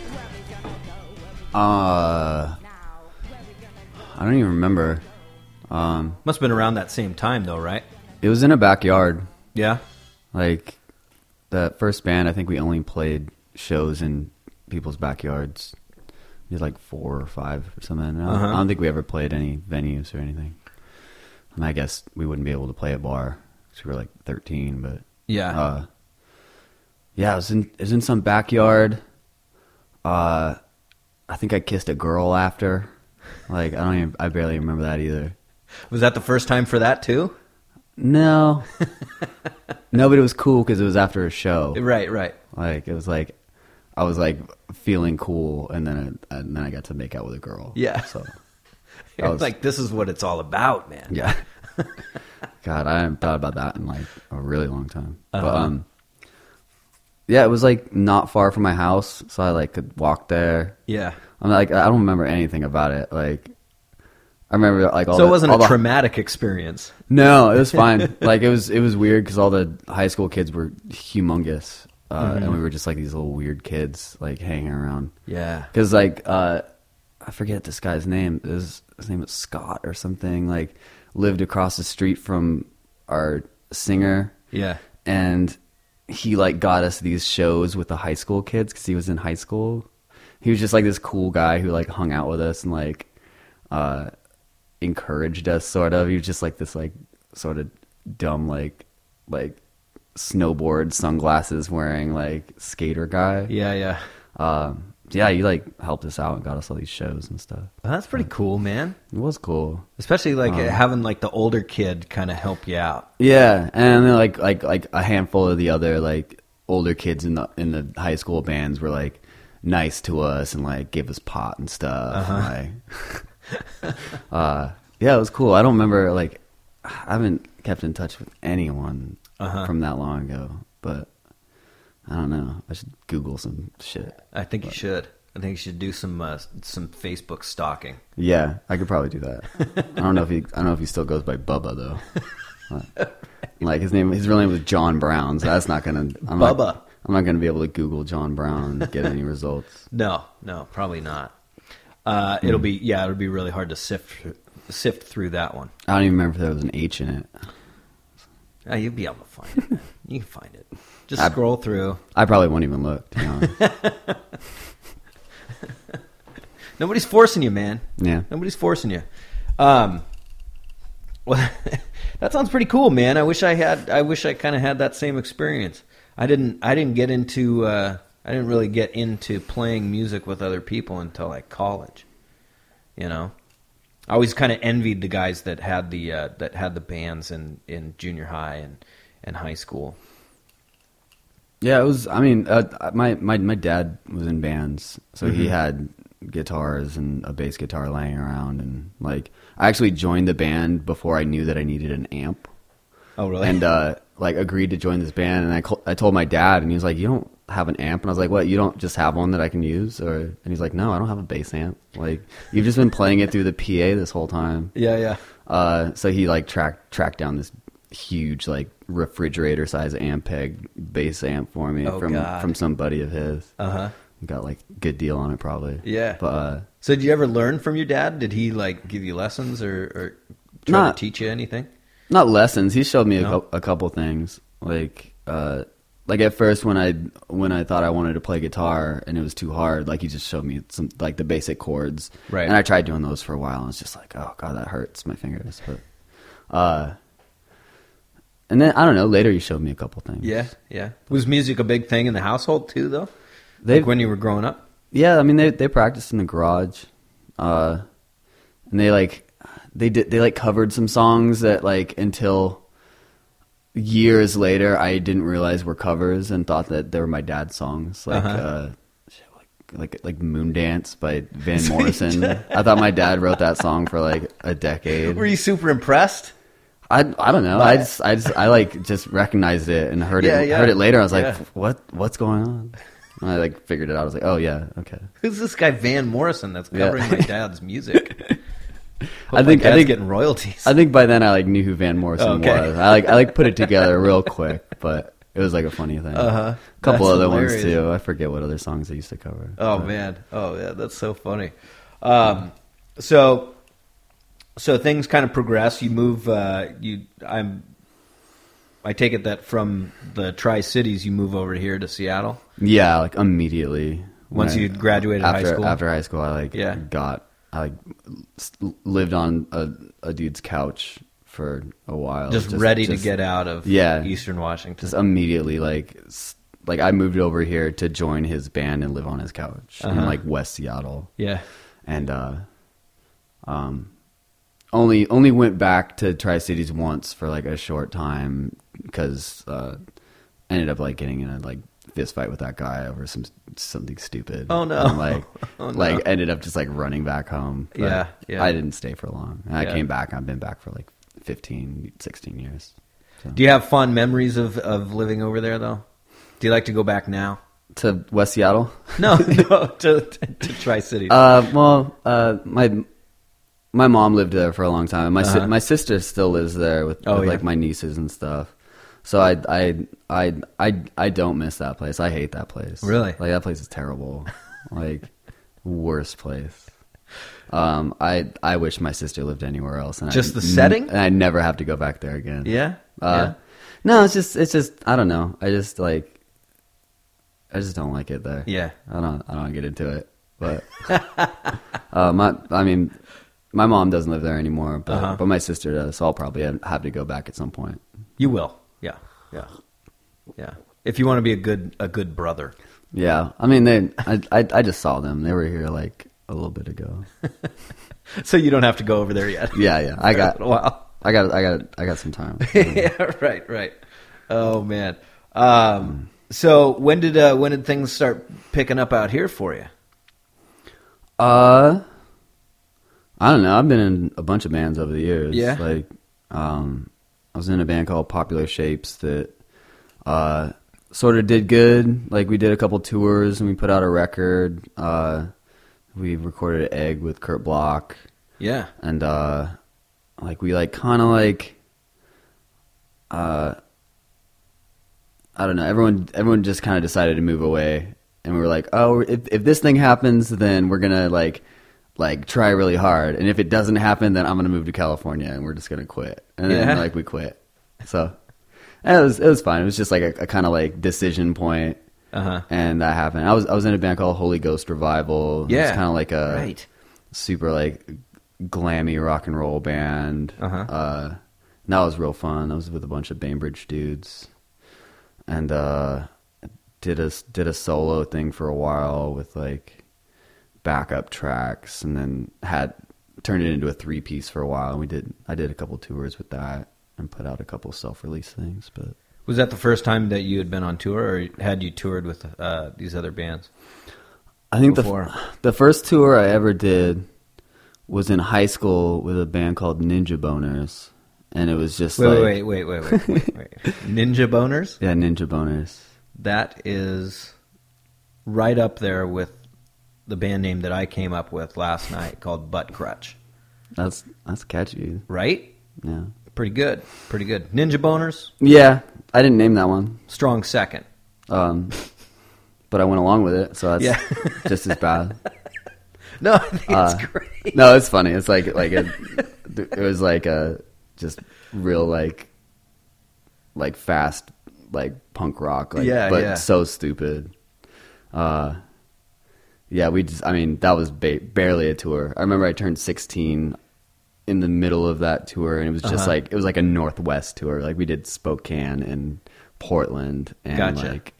Uh, I don't even remember. Um, Must have been around that same time though, right? it was in a backyard. Yeah. Like that first band, I think we only played shows in people's backyards. We did like four or five or something. I don't, Uh-huh. I don't think we ever played any venues or anything. And I guess we wouldn't be able to play a bar because we were like thirteen. But Yeah. uh, yeah, it was in it was in some backyard. Uh, I think I kissed a girl after. Like I don't even I barely remember that either. Was that the first time for that too? No, no, but it was cool because it was after a show. Right, right. Like it was like I was like feeling cool, and then I, and then I got to make out with a girl. Yeah. So You're was- like, this is what it's all about, man. yeah, God, I haven't thought about that in like a really long time. But Uh-huh. um, yeah, it was like not far from my house, so I like could walk there. Yeah. I'm like, I don't remember anything about it. Like, I remember like all. So the, it wasn't all a the- traumatic experience. No, it was fine. Like it was, it was weird because all the high school kids were humongous, uh, Mm-hmm. and we were just like these little weird kids like hanging around. Yeah. Because like uh, I forget this guy's name. His, his name was Scott or something. Like lived across the street from our singer, Yeah. and he like got us these shows with the high school kids because he was in high school. He was just like this cool guy who like hung out with us and like uh, encouraged us. Sort of. He was just like this like sort of dumb like like snowboard sunglasses wearing like skater guy. Yeah, yeah. Um, yeah, he like helped us out and got us all these shows and stuff. Well, that's pretty cool, man. It was cool. Especially like Um, having like the older kid kind of help you out. Yeah, and then like like like a handful of the other like older kids in the in the high school bands were like nice to us and like gave us pot and stuff. And, like, uh, yeah, it was cool. I don't remember like I haven't kept in touch with anyone Uh-huh. from that long ago, but I don't know. I should Google some shit. I think you should. I think you should do some uh, some Facebook stalking. Yeah, I could probably do that. I don't know if he. I don't know if he still goes by Bubba though. Uh, like his name, his real name was John Brown. So that's not gonna. I'm Bubba. Not, I'm not gonna be able to Google John Brown and get any results. No, no, probably not. Uh, it'll be yeah, it'll be really hard to sift sift through that one. I don't even remember if there was an H in it. Uh, you'll be able to find it. Man. You can find it. Just I- scroll through. I probably won't even look. To be honest. Nobody's forcing you, man. Yeah. Nobody's forcing you. Um, well, that sounds pretty cool, man. I wish I had. I wish I kind of had that same experience. I didn't. I didn't get into. Uh, I didn't really get into playing music with other people until like college. You know, I always kind of envied the guys that had the uh, that had the bands in, in junior high and, and high school. Yeah, it was. I mean, uh, my my my dad was in bands, so he Mhm. had guitars and a bass guitar laying around, and like I actually joined the band before I knew that I needed an amp. Oh, really? And uh, like agreed to join this band, and I col- I told my dad, and he was like, "You don't have an amp?" And I was like, "What? You don't just have one that I can use?" Or and he's like, "No, I don't have a bass amp. Like you've just been playing it through the P A this whole time." yeah, yeah. Uh, so he like tracked tracked down this huge like refrigerator size Ampeg bass amp for me Oh, from God. from some buddy of his. Uh huh. Got like good deal on it probably. Yeah. But uh, So did you ever learn from your dad? Did he like give you lessons or, or try Not- to teach you anything? not lessons. He showed me a, No? cou- a couple things. Like uh, like at first when I when I thought I wanted to play guitar and it was too hard, like he just showed me some like the basic chords. Right. And I tried doing those for a while, and it's just like, oh god, that hurts my fingers. But uh, and then I don't know. Later, he showed me a couple things. Yeah, yeah. Was music a big thing in the household too, though? They Like when you were growing up? Yeah, I mean they they practiced in the garage, uh, and they like they did they like covered some songs that like until years later I didn't realize were covers and thought that they were my dad's songs, like Uh-huh. uh, shit, like like like Moon Dance by Van Morrison. I thought my dad wrote that song for like a decade. Were you super impressed? I, I don't know. By I it? just I just I like just recognized it and heard Yeah, it yeah. heard it later. I was like, Yeah. what what's going on? And I like figured it out. I was like, oh yeah, okay. Who's this guy Van Morrison that's Yeah. covering my dad's music? Hope I think my I dad's think getting royalties. I think by then I like knew who Van Morrison Okay. was. I like I like put it together real quick, but it was like a funny thing. Uh-huh. A couple That's other hilarious. ones too. I forget what other songs they used to cover. Oh But- man! Oh yeah, that's so funny. Um, so, so things kind of progress. You move. Uh, you, I'm. I take it that from the Tri Cities, you move over here to Seattle. Yeah, like immediately. When Once I- you graduated high after school? after high school, I like Yeah. got I like s- lived on a, a dude's couch for a while, Just, ready just- to get out of Yeah. Eastern Washington. just immediately like s- like I moved over here to join his band and live on his couch Uh-huh. in like West Seattle. yeah. And uh um only only went back to Tri-Cities once for like a short time because uh ended up like getting in a like fist fight with that guy over some something stupid. Oh, no. And, like Oh, no. like ended up just like running back home. But Yeah, yeah. I didn't stay for long. And I Yeah. came back. I've been back for like fifteen, sixteen years. So. Do you have fond memories of, of living over there, though? Do you like to go back now? To West Seattle? No, no, to, to, to Tri-Cities. Uh, well, uh, my my mom lived there for a long time. My Uh-huh. si- my sister still lives there with, Oh, with yeah. like my nieces and stuff. So I, I I I I don't miss that place. I hate that place. Really? Like that place is terrible. Like worst place. Um, I I wish my sister lived anywhere else. And Just I, the setting? And I never have to go back there again. yeah? Uh, No, it's just it's just I don't know. I just like I just don't like it there. Yeah. I don't I don't get into it. But uh, my I mean my mom doesn't live there anymore, but Uh-huh. but my sister does. So I'll probably have, have to go back at some point. You will. Yeah, yeah, yeah. If you want to be a good a good brother. Yeah. I mean they I I, I just saw them. They were here like a little bit ago. So you don't have to go over there yet. Yeah, yeah. I got a while. I got I got I got some time. Yeah, right, right. Oh man. Um, so when did uh, when did things start picking up out here for you? Uh, I don't know. I've been in a bunch of bands over the years. Yeah? Like, um, I was in a band called Popular Shapes that uh, sort of did good. Like, we did a couple tours and we put out a record. Uh, we recorded Egg with Kurt Bloch. Yeah. And, uh, like, we, like, kind of, like, uh, I don't know. Everyone, everyone just kind of decided to move away. And we were like, oh, if if this thing happens, then we're gonna like, like try really hard. And if it doesn't happen, then I'm gonna move to California and we're just gonna quit. And then Yeah. like we quit. So and it was it was fine. It was just like a, a kind of like decision point, Uh-huh. and that happened. I was I was in a band called Holy Ghost Revival. Yeah. It's kind of like a Right. super like glammy rock and roll band. Uh-huh. Uh, and that was real fun. I was with a bunch of Bainbridge dudes, and uh, did a did a solo thing for a while with like backup tracks, and then had turned it into a three piece for a while. And we did I did a couple tours with that and put out a couple self release things. But Was that the first time that you had been on tour, or had you toured with uh, these other bands? I think Before. the the first tour I ever did was in high school with a band called Ninja Boners, and it was just Wait, like wait, wait, wait, wait, wait, wait. Ninja Boners? yeah, Ninja Boners. That is right up there with the band name that I came up with last night called Butt Crutch. That's that's catchy. Right? Yeah. Pretty good. Pretty good. Ninja Boners, Yeah, I didn't name that one, strong second. um, but I went along with it, so that's Yeah. just as bad. No, I think it's Uh, great. No, it's funny. It's like like a, it was like a just real like like fast like punk rock, like, Yeah, but yeah. so stupid. Uh, yeah, we just. I mean, that was ba- barely a tour. I remember I turned sixteen in the middle of that tour, and it was just Uh-huh. like it was like a Northwest tour. Like we did Spokane and Portland and Gotcha. like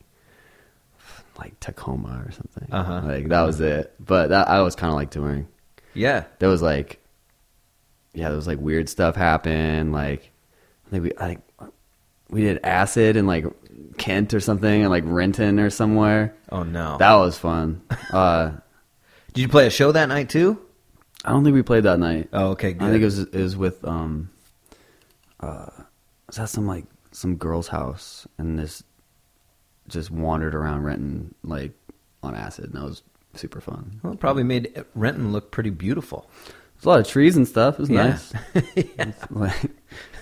like Tacoma or something. Uh-huh. Like that was it. But that, I was kind of like touring. Yeah. There was like, yeah, there was like weird stuff happen. Like, I think we, I think we did acid in like Kent or something, and like Renton or somewhere. Oh, no. That was fun. Uh, Did you play a show that night, too? I don't think we played that night. Oh, okay, good. I think it was it was with um, uh, was that some like some girl's house, and this just wandered around Renton like on acid, and that was super fun. Well, it probably made Renton look pretty beautiful. There's a lot of trees and stuff. It was Yeah. nice. Like,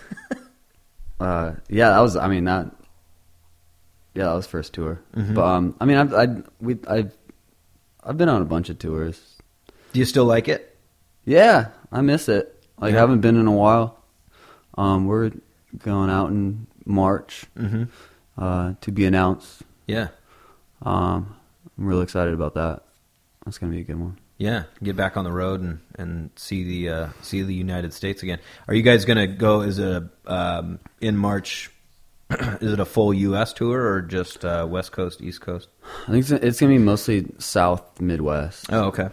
uh, yeah, that was. I mean that. Yeah, that was first tour. Mm-hmm. But um, I mean, I've I we I've I've been on a bunch of tours. Do you still like it? Yeah, I miss it. Like Yeah. I haven't been in a while. Um, we're going out in March Mm-hmm. uh, to be announced. Yeah. Um, I'm really excited about that. That's gonna be a good one. Yeah, get back on the road and, and see the uh, see the United States again. Are you guys gonna go? Is it a, um, in March? Is it a full U S tour or just uh, West Coast, East Coast? I think it's, it's gonna be mostly South Midwest. Oh, okay.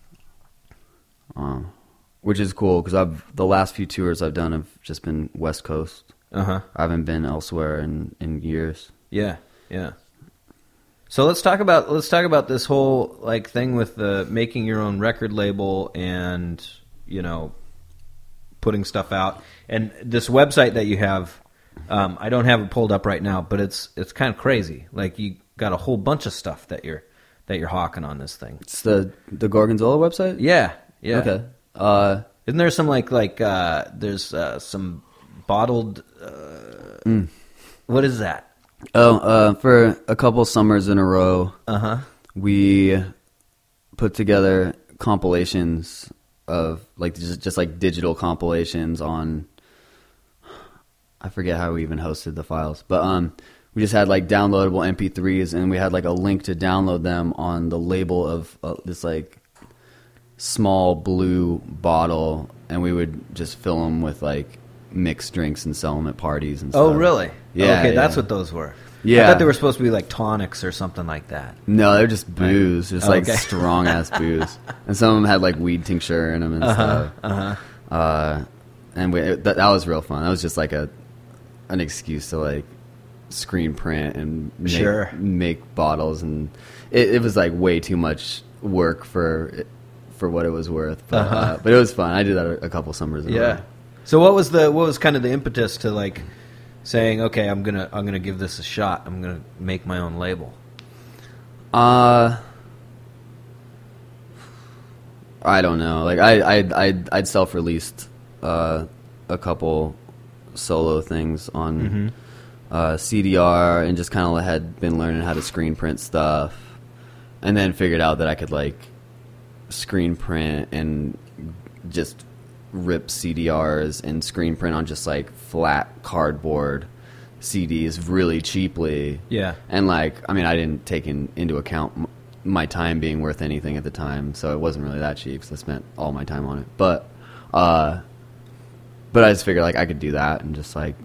Um, which is cool because I've the last few tours I've done have just been West Coast. Uh huh. I haven't been elsewhere in, in years. Yeah, yeah. So let's talk about let's talk about this whole like thing with the making your own record label and you know putting stuff out. And this website that you have, um, I don't have it pulled up right now, but it's it's kind of crazy. Like you got a whole bunch of stuff that you're that you're hawking on this thing. It's the the Gorgonzola website. Yeah, yeah. Okay. Uh, Isn't there some like like uh, there's uh, some bottled? Uh, mm. What is that? Oh, uh, for a couple summers in a row, Uh huh. we put together compilations of like just, just like digital compilations on. I forget how we even hosted the files, but um, we just had like downloadable M P threes, and we had like a link to download them on the label of uh, this like small blue bottle, and we would just fill them with like mixed drinks and sell them at parties and stuff. Oh, really? Yeah. Okay, yeah. that's what those were. Yeah. I thought they were supposed to be like tonics or something like that. No, they're just booze, just Oh, like okay. strong ass booze, and some of them had like weed tincture in them and stuff. Uh-huh. Uh, and we, that, that was real fun. That was just like a an excuse to like screen print and make, Sure. make bottles, and it, it was like way too much work for for what it was worth. But, Uh-huh. uh, but it was fun. I did that a, a couple summers ago. Yeah. So what was the what was kind of the impetus to like saying, okay, I'm gonna I'm gonna give this a shot. I'm gonna make my own label. Uh, I don't know. Like I I I'd, I'd self released uh, a couple solo things on Mm-hmm. uh, C D R, and just kind of had been learning how to screen print stuff, and then figured out that I could like screen print and just rip C D Rs and screen print on just like flat cardboard C Ds really cheaply. Yeah. And like, I mean, I didn't take in, into account m- my time being worth anything at the time, so it wasn't really that cheap. So I spent all my time on it, but uh, but I just figured like I could do that and just like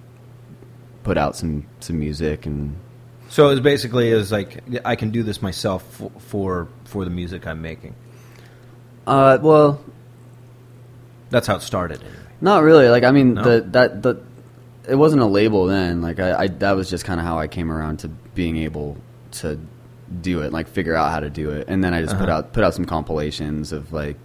put out some some music. And So it was basically it was like I can do this myself for for, for the music I'm making. uh, well, That's how it started. Anyway. not really. Like, I mean, No? the that the it wasn't a label then. Like, I, I that was just kind of how I came around to being able to do it, like figure out how to do it, and then I just put Uh-huh. out put out some compilations of like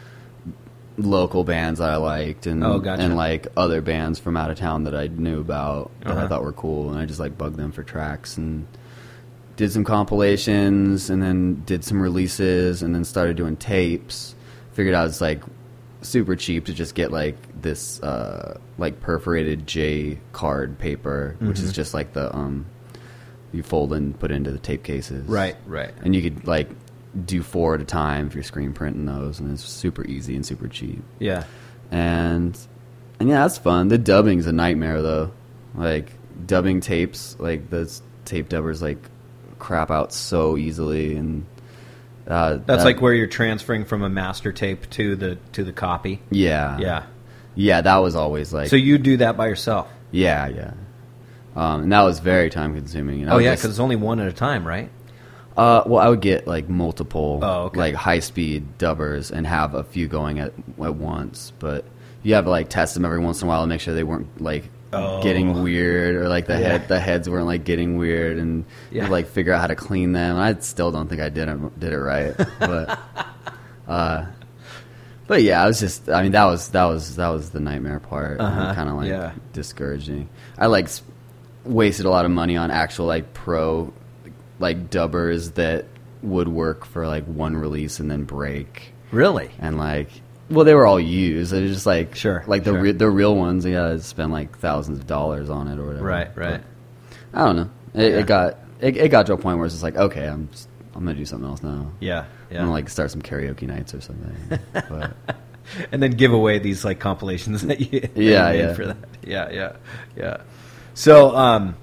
local bands that I liked, and Oh, gotcha. and like other bands from out of town that I knew about that Uh-huh. I thought were cool, and I just like bugged them for tracks and did some compilations, and then did some releases, and then started doing tapes. Figured out it's like super cheap to just get like this uh, like perforated J card paper, which Mm-hmm. is just like the um you fold and put into the tape cases, Right, right. and you could like do four at a time if you're screen printing those, and it's super easy and super cheap. Yeah. And and yeah, that's fun. The dubbing's a nightmare though. Like dubbing tapes, like those tape dubbers like crap out so easily, and uh, That's that- like where you're transferring from a master tape to the to the copy. yeah, Yeah. yeah. That was always like So you do that by yourself. yeah, yeah. Um, and that was very time consuming. And I Oh would yeah, just- because it's only one at a time, right? Uh, well, I would get like multiple, Oh, okay. like high speed dubbers and have a few going at at once. But you have to like test them every once in a while and make sure they weren't like Oh. getting weird, or like the Yeah. head the heads weren't like getting weird, and Yeah. you like figure out how to clean them. I still don't think I did it did it right, but uh, but yeah, I was just I mean that was that was that was the nightmare part, Uh-huh. kind of like Yeah. discouraging. I like s- wasted a lot of money on actual like pro like dubbers that would work for like one release and then break, Really? and like well they were all used. It was just like Sure, like the sure. re- the real ones. You gotta spend like thousands of dollars on it or whatever. Right, right. But I don't know. It, Yeah. it got it, it got to a point where it's just like okay, I'm just, I'm gonna do something else now. Yeah, I'm yeah. gonna like start some karaoke nights or something. But And then give away these like compilations that you that you Yeah, made yeah. for that. Yeah, yeah, yeah. So, um,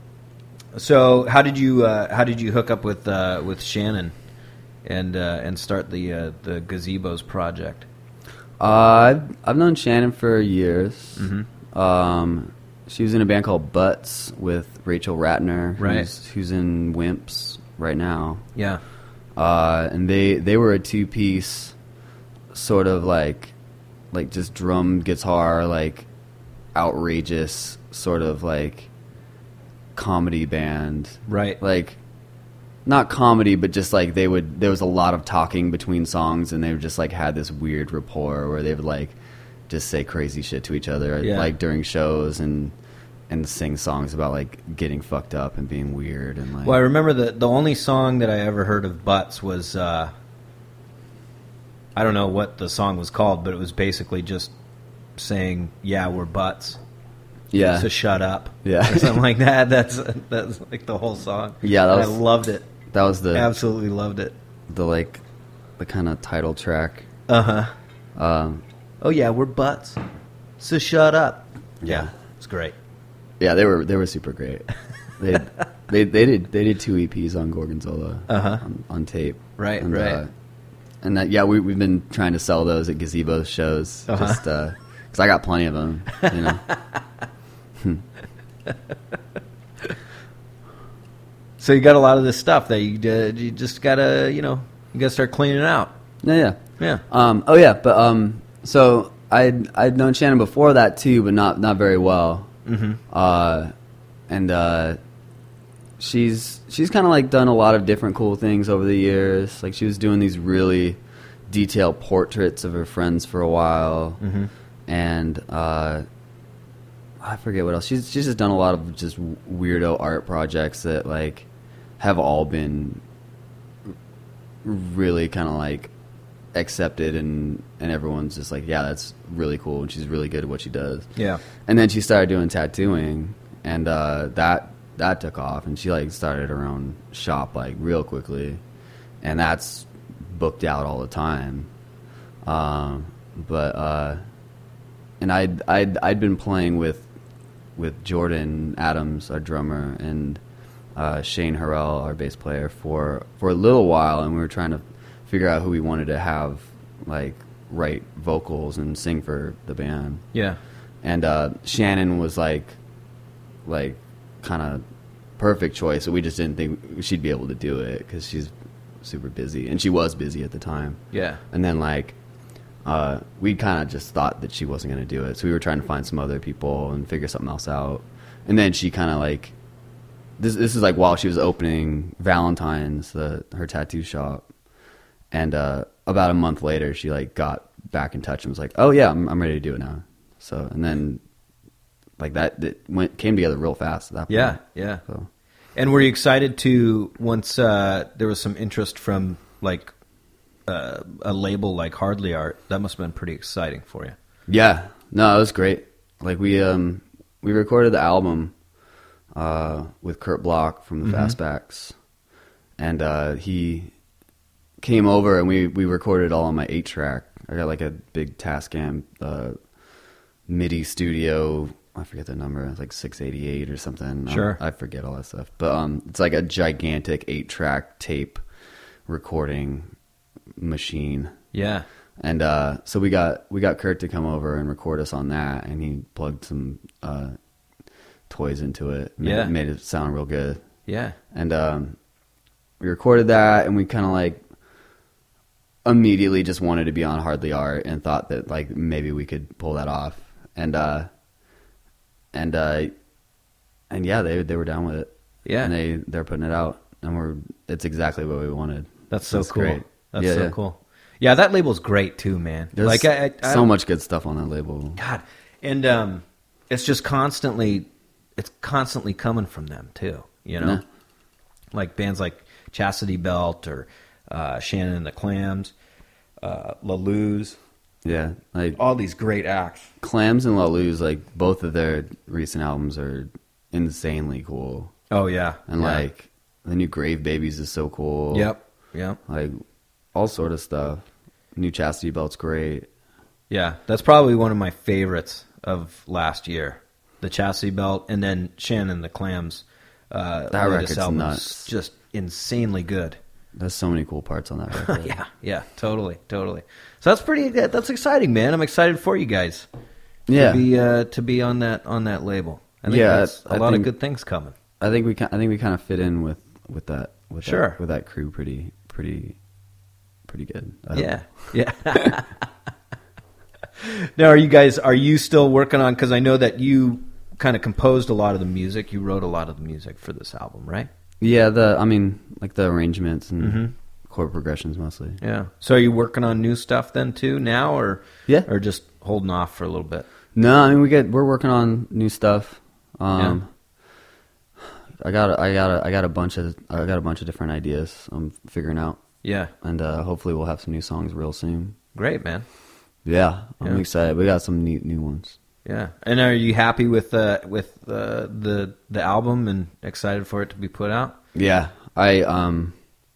so how did you uh, how did you hook up with uh, with Shannon and uh, and start the uh, the Gazebos project? Uh, I've, I've known Shannon for years. Mhm. Um, she was in a band called Butts with Rachel Ratner, Right. who's, who's in Wimps right now. Yeah, Uh, and they, they were a two-piece sort of like like just drum guitar, like outrageous sort of like comedy band. right. Like not comedy, but just like they would there was a lot of talking between songs, and they just like had this weird rapport where they would like just say crazy shit to each other, Yeah. like during shows, and and sing songs about like getting fucked up and being weird and like. Well, I remember the the only song that I ever heard of Butts was uh, I don't know what the song was called, but it was basically just saying, "Yeah, we're butts." yeah, So shut up. Yeah. Or something like that. That's that's like the whole song. Yeah, that And was- I loved it. that was the Absolutely loved it. the like the kind of title track. Uh huh. Um, Oh yeah, we're butts. So shut up. Yeah. it's great. yeah, they were they were super great. They they they did they did two E Ps on Gorgonzola Uh-huh. on, on tape. Right, and, right. Uh, and that yeah, we we've been trying to sell those at Gazebo shows, Uh-huh. just because I got plenty of them. You know. So you got a lot of this stuff that you did. You just gotta, you know, you gotta start cleaning it out. Yeah, yeah. Yeah. Um, oh yeah, but um, so I'd I'd known Shannon before that too, but not not very well. Mm-hmm. Uh, and uh, she's she's kind of like done a lot of different cool things over the years. Like she was doing these really detailed portraits of her friends for a while, Mm-hmm. and uh, I forget what else. She's she's just done a lot of just weirdo art projects that like have all been really kind of like accepted, and and everyone's just like, yeah, that's really cool, and she's really good at what she does. Yeah. And then she started doing tattooing, and uh, that that took off, and she like started her own shop like real quickly, and that's booked out all the time. Um, but uh, and I'd I'd I'd been playing with with Jordan Adams, our drummer, and uh, Shane Harrell, our bass player, for for a little while, and we were trying to figure out who we wanted to have like write vocals and sing for the band. Yeah. And uh, Shannon was like, like, kind of perfect choice. So we just didn't think she'd be able to do it because she's super busy, and she was busy at the time. Yeah. And then like, uh, we kind of just thought that she wasn't going to do it, so we were trying to find some other people and figure something else out. And then she kind of like, this this is like while she was opening Valentine's, the her tattoo shop, and uh, about a month later, she like got back in touch and was like, "Oh yeah, I'm I'm ready to do it now." So and then like that it went came together real fast at that point. Yeah. Yeah. So And were you excited to once uh, there was some interest from like uh, a label like Hardly Art? That must have been pretty exciting for you. yeah, no, it was great. Like we um we recorded the album uh, with Kurt Block from the Mhm. Fastbacks, and uh, he came over and we we recorded it all on my eight track. I got like a big Tascam uh, MIDI studio. I forget the number. It's like six eighty-eight or something. Sure. I, I forget all that stuff. But um, it's like a gigantic eight track tape recording machine. Yeah. And uh, so we got we got Kurt to come over and record us on that, and he plugged some uh, toys into it. Made, Yeah. it made it sound real good. Yeah. And um, we recorded that, and we kind of like immediately just wanted to be on Hardly Art, and thought that like maybe we could pull that off. And uh, and uh, and yeah, they they were down with it. Yeah. and they they're putting it out, and we're it's exactly what we wanted. That's so It's cool. great. That's Yeah, so yeah. cool. Yeah, that label's great too, man. There's like I, I, I so much good stuff on that label. God, and um, it's just constantly, it's constantly coming from them too. You know, Yeah. like bands like Chastity Belt or uh, Shannon and the Clams, uh, La Luz, Yeah, like all these great acts. Clams and La Luz, like both of their recent albums are insanely cool, Oh yeah, and yeah. like the new Grave Babies is so cool. yep, yep, like all sort of stuff. New Chastity Belt's great. yeah. That's probably one of my favorites of last year. The Chastity Belt, and then Shannon and the Clams. Uh, That latest record's album's nuts. just insanely good. There's so many cool parts on that record. Yeah, yeah, totally, totally. So that's pretty. That's exciting, man. I'm excited for you guys. Yeah. to be uh, to be on that on that label. I think Yeah, that's a I lot think- of good things coming. I think we ki- I think we kind of fit in with with that with Sure. that, with that crew pretty pretty pretty good. I don't Yeah, yeah. Now, are you guys? Are you still working on? Because I know that you kind of composed a lot of the music. You wrote a lot of the music for this album, right? Yeah, the I mean like the arrangements and Mhm. chord progressions mostly. Yeah. So are you working on new stuff then too now, or Yeah. or just holding off for a little bit? No, I mean we get we're working on new stuff. Um, I got a, I got a, I got a bunch of I got a bunch of different ideas I'm figuring out, Yeah. and uh, hopefully we'll have some new songs real soon. Great, man. Yeah, I'm Yeah. excited. We got some neat new ones. Yeah. And are you happy with uh, with uh, the the album and excited for it to be put out? Yeah, I um,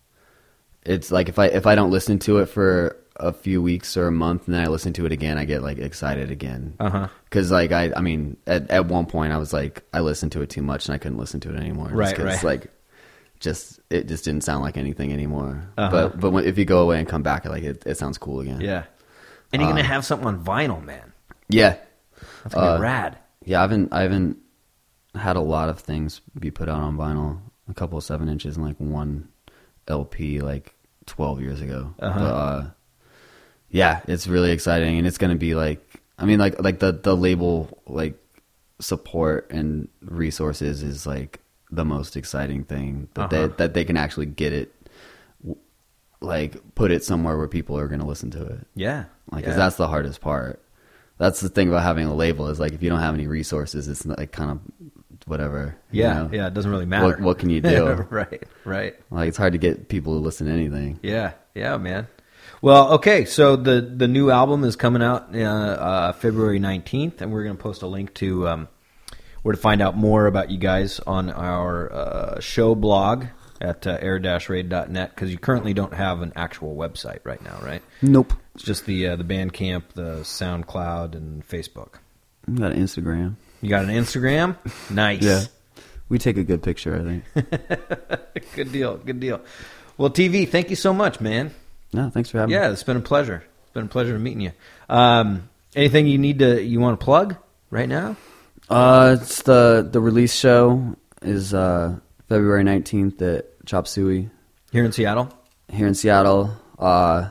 it's like if I if I don't listen to it for a few weeks or a month and then I listen to it again, I get like excited again. Uh huh. Because like I, I mean, at at one point I was like I listened to it too much and I couldn't listen to it anymore. just Right, 'cause, right. Like, just it just didn't sound like anything anymore. Uh-huh. But but when, if you go away and come back, like it, it sounds cool again. Yeah. And you're Uh, gonna have something on vinyl, man. Yeah, That's gonna uh, be rad. yeah. I haven't I haven't had a lot of things be put out on vinyl. A couple of seven inches and like one L P like twelve years ago. Uh-huh. But, uh, yeah, it's really exciting, and it's gonna be like I mean like like the the label like support and resources is like the most exciting thing that Uh-huh. they that they can actually get it w- like put it somewhere where people are gonna listen to it. Yeah. Like, yeah. 'cause that's the hardest part. That's the thing about having a label is like if you don't have any resources, it's like kind of whatever. you Yeah. know? Yeah. It doesn't really matter. What, what can you do? right. Right. Like it's hard to get people to listen to anything. Yeah, yeah, man. Well, okay, so the the new album is coming out uh, uh, February nineteenth, and we're going to post a link to um, where to find out more about you guys on our uh, show blog at uh, air dash raid dot net, because you currently don't have an actual website right now, right? Nope. It's just the uh, the Bandcamp, the SoundCloud, and Facebook. We got Instagram. You got an Instagram? Nice. Yeah. We take a good picture, I think. Good deal, good deal. Well, T V, thank you so much, man. No, thanks for having Yeah, me. it's been a pleasure. It's been a pleasure meeting you. Um, anything you need to you want to plug right now? Uh, it's the the release show is uh, February nineteenth at Chop Suey Here in Seattle? here in Seattle. Uh,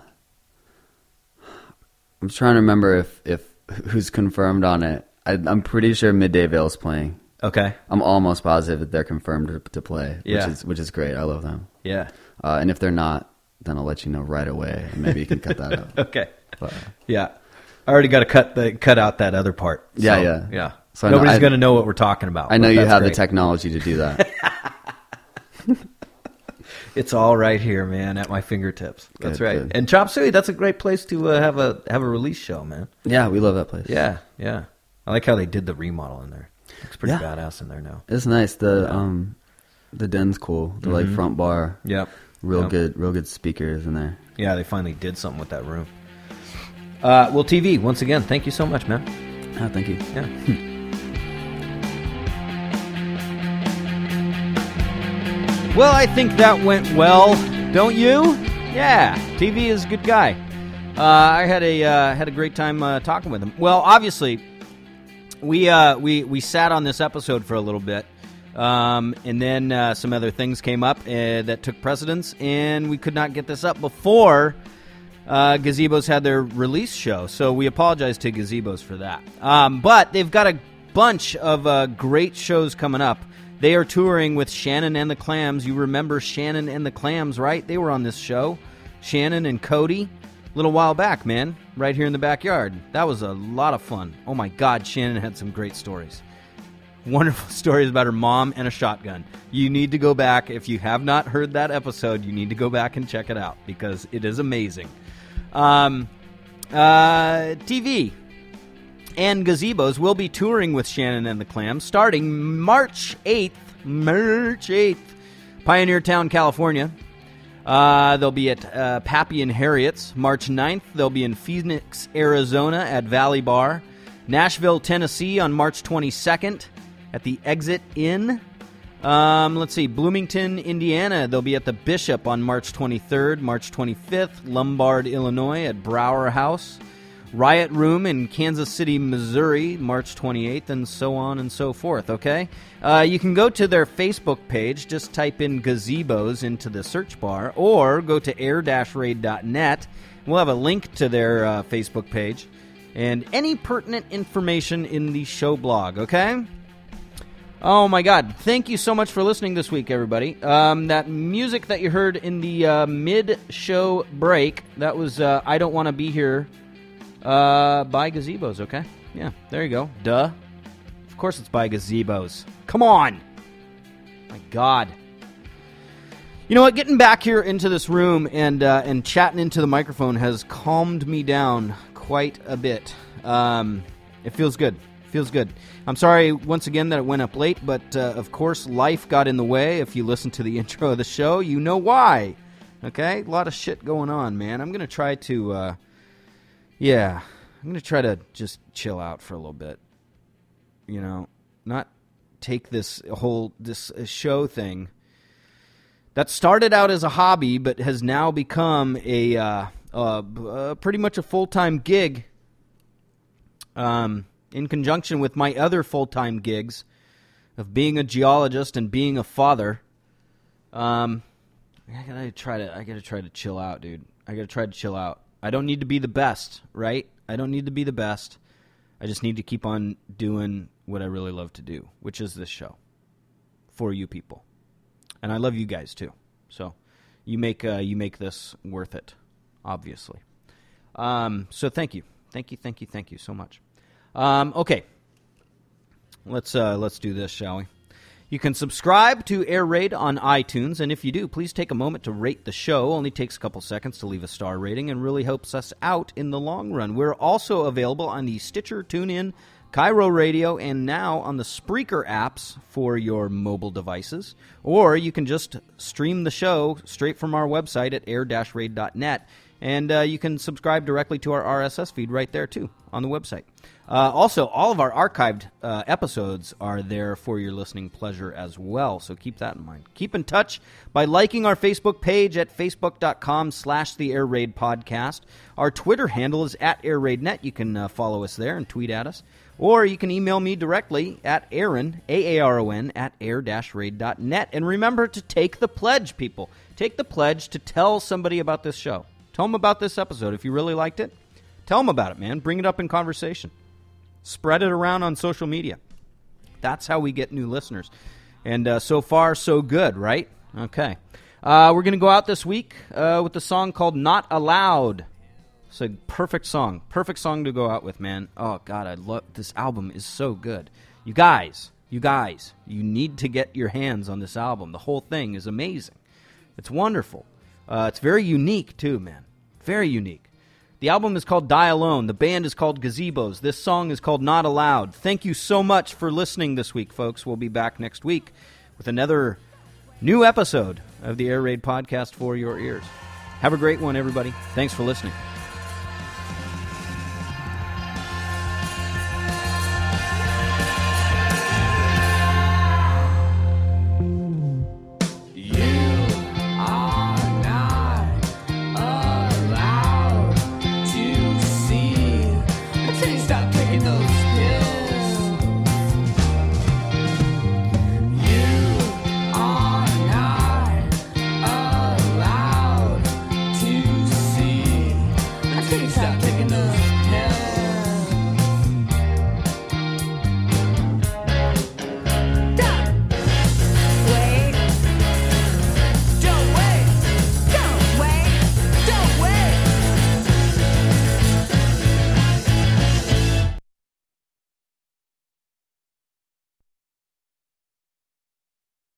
I'm trying to remember if, if who's confirmed on it. I, I'm pretty sure Midday Vale's playing. Okay. I'm almost positive that they're confirmed to, to play, Yeah. which is which is great. I love them. Yeah. Uh, and if they're not, then I'll let you know right away, and maybe you can cut that out. Okay. But, Yeah. I already got to cut the cut out that other part. Yeah, So, yeah. Yeah. So I know- Nobody's I- going to know what we're talking about. I know but you that's have the great. technology to do that. It's all right here, man, at my fingertips. That's Good, right. good. And Chop Suey, that's a great place to uh, have a have a release show, man. Yeah, we love that place. Yeah, yeah. I like how they did the remodel in there. Looks pretty Yeah. badass in there now. It's nice. The Yeah. um, the den's cool. The like Mhm. front bar, Yep. real Yep. good, real good speakers in there. Yeah, they finally did something with that room. Uh, well, T V, once again, thank you so much, man. Ah, thank you. Yeah. Well, I think that went well, don't you? Yeah, T V is a good guy. Uh, I had a uh, had a great time uh, talking with him. Well, obviously, we uh, we we sat on this episode for a little bit, um, and then uh, some other things came up uh, that took precedence, and we could not get this up before uh, Gazebos had their release show. So we apologize to Gazebos for that. Um, but they've got a bunch of uh, great shows coming up. They are touring with Shannon and the Clams. You remember Shannon and the Clams, right? They were on this show. Shannon and Cody. A little while back, man. Right here in the backyard. That was a lot of fun. Oh my God, Shannon had some great stories. Wonderful stories about her mom and a shotgun. You need to go back. If you have not heard that episode, you need to go back and check it out because it is amazing. Um, uh, T V and Gazebos will be touring with Shannon and the Clams starting March eighth. March eighth. Pioneer Town, California. Uh, they'll be at uh, Pappy and Harriet's. March ninth, they'll be in Phoenix, Arizona at Valley Bar. Nashville, Tennessee on March twenty-second at the Exit Inn. Um, let's see, Bloomington, Indiana, they'll be at the Bishop on March twenty-third. March twenty-fifth, Lombard, Illinois at Brower House. Riot Room in Kansas City, Missouri, March twenty-eighth, and so on and so forth, okay? Uh, you can go to their Facebook page, just type in Gazebos into the search bar, or go to air dash raid dot net. We'll have a link to their uh, Facebook page and any pertinent information in the show blog, okay? Oh my God, thank you so much for listening this week, everybody. Um, that music that you heard in the uh, mid-show break, that was uh, I Don't Want to Be Here Uh, by Gazebos, okay? Yeah, there you go. Duh. Of course it's by Gazebos. Come on! My God. You know what? Getting back here into this room and uh, and chatting into the microphone has calmed me down quite a bit. Um, it feels good. Feels good. I'm sorry once again that it went up late, but uh, of course life got in the way. If you listen to the intro of the show, you know why. Okay? A lot of shit going on, man. I'm going to try to, uh, yeah, I'm going to try to just chill out for a little bit. You know, not take this whole, this show thing that started out as a hobby, but has now become a, uh, uh, uh pretty much a full-time gig, um, in conjunction with my other full-time gigs of being a geologist and being a father. Um, I gotta try to, I gotta try to chill out, dude. I gotta try to chill out. I don't need to be the best, right? I don't need to be the best. I just need to keep on doing what I really love to do, which is this show for you people. And I love you guys too. So you make, uh, you make this worth it, obviously. Um, so thank you. Thank you, thank you, thank you so much. Um, okay, let's uh, let's do this, shall we? You can subscribe to Air Raid on iTunes, and if you do, please take a moment to rate the show. Only takes a couple seconds to leave a star rating and really helps us out in the long run. We're also available on the Stitcher, TuneIn, Cairo Radio, and now on the Spreaker apps for your mobile devices. Or you can just stream the show straight from our website at air dash raid dot net, and uh, you can subscribe directly to our R S S feed right there, too, on the website. Uh, also, all of our archived uh, episodes are there for your listening pleasure as well, so keep that in mind. Keep in touch by liking our Facebook page at facebook.com slash the Air Raid Podcast. Our Twitter handle is at Air Raid Net. You can uh, follow us there and tweet at us. Or you can email me directly at Aaron, A A R O N, at air dash raid dot net. And remember to take the pledge, people. Take the pledge to tell somebody about this show. Tell them about this episode. If you really liked it, tell them about it, man. Bring it up in conversation. Spread it around on social media. That's how we get new listeners. And uh, so far, so good, right? Okay. Uh, we're going to go out this week uh, with a song called Not Allowed. It's a perfect song. Perfect song to go out with, man. Oh, God, I love this album is so good. You guys, you guys, you need to get your hands on this album. The whole thing is amazing. It's wonderful. Uh, it's very unique, too, man. Very unique. The album is called Die Alone. The band is called Gazebos. This song is called Not Allowed. Thank you so much for listening this week, folks. We'll be back next week with another new episode of the Air Raid Podcast for your ears. Have a great one, everybody. Thanks for listening. Stop.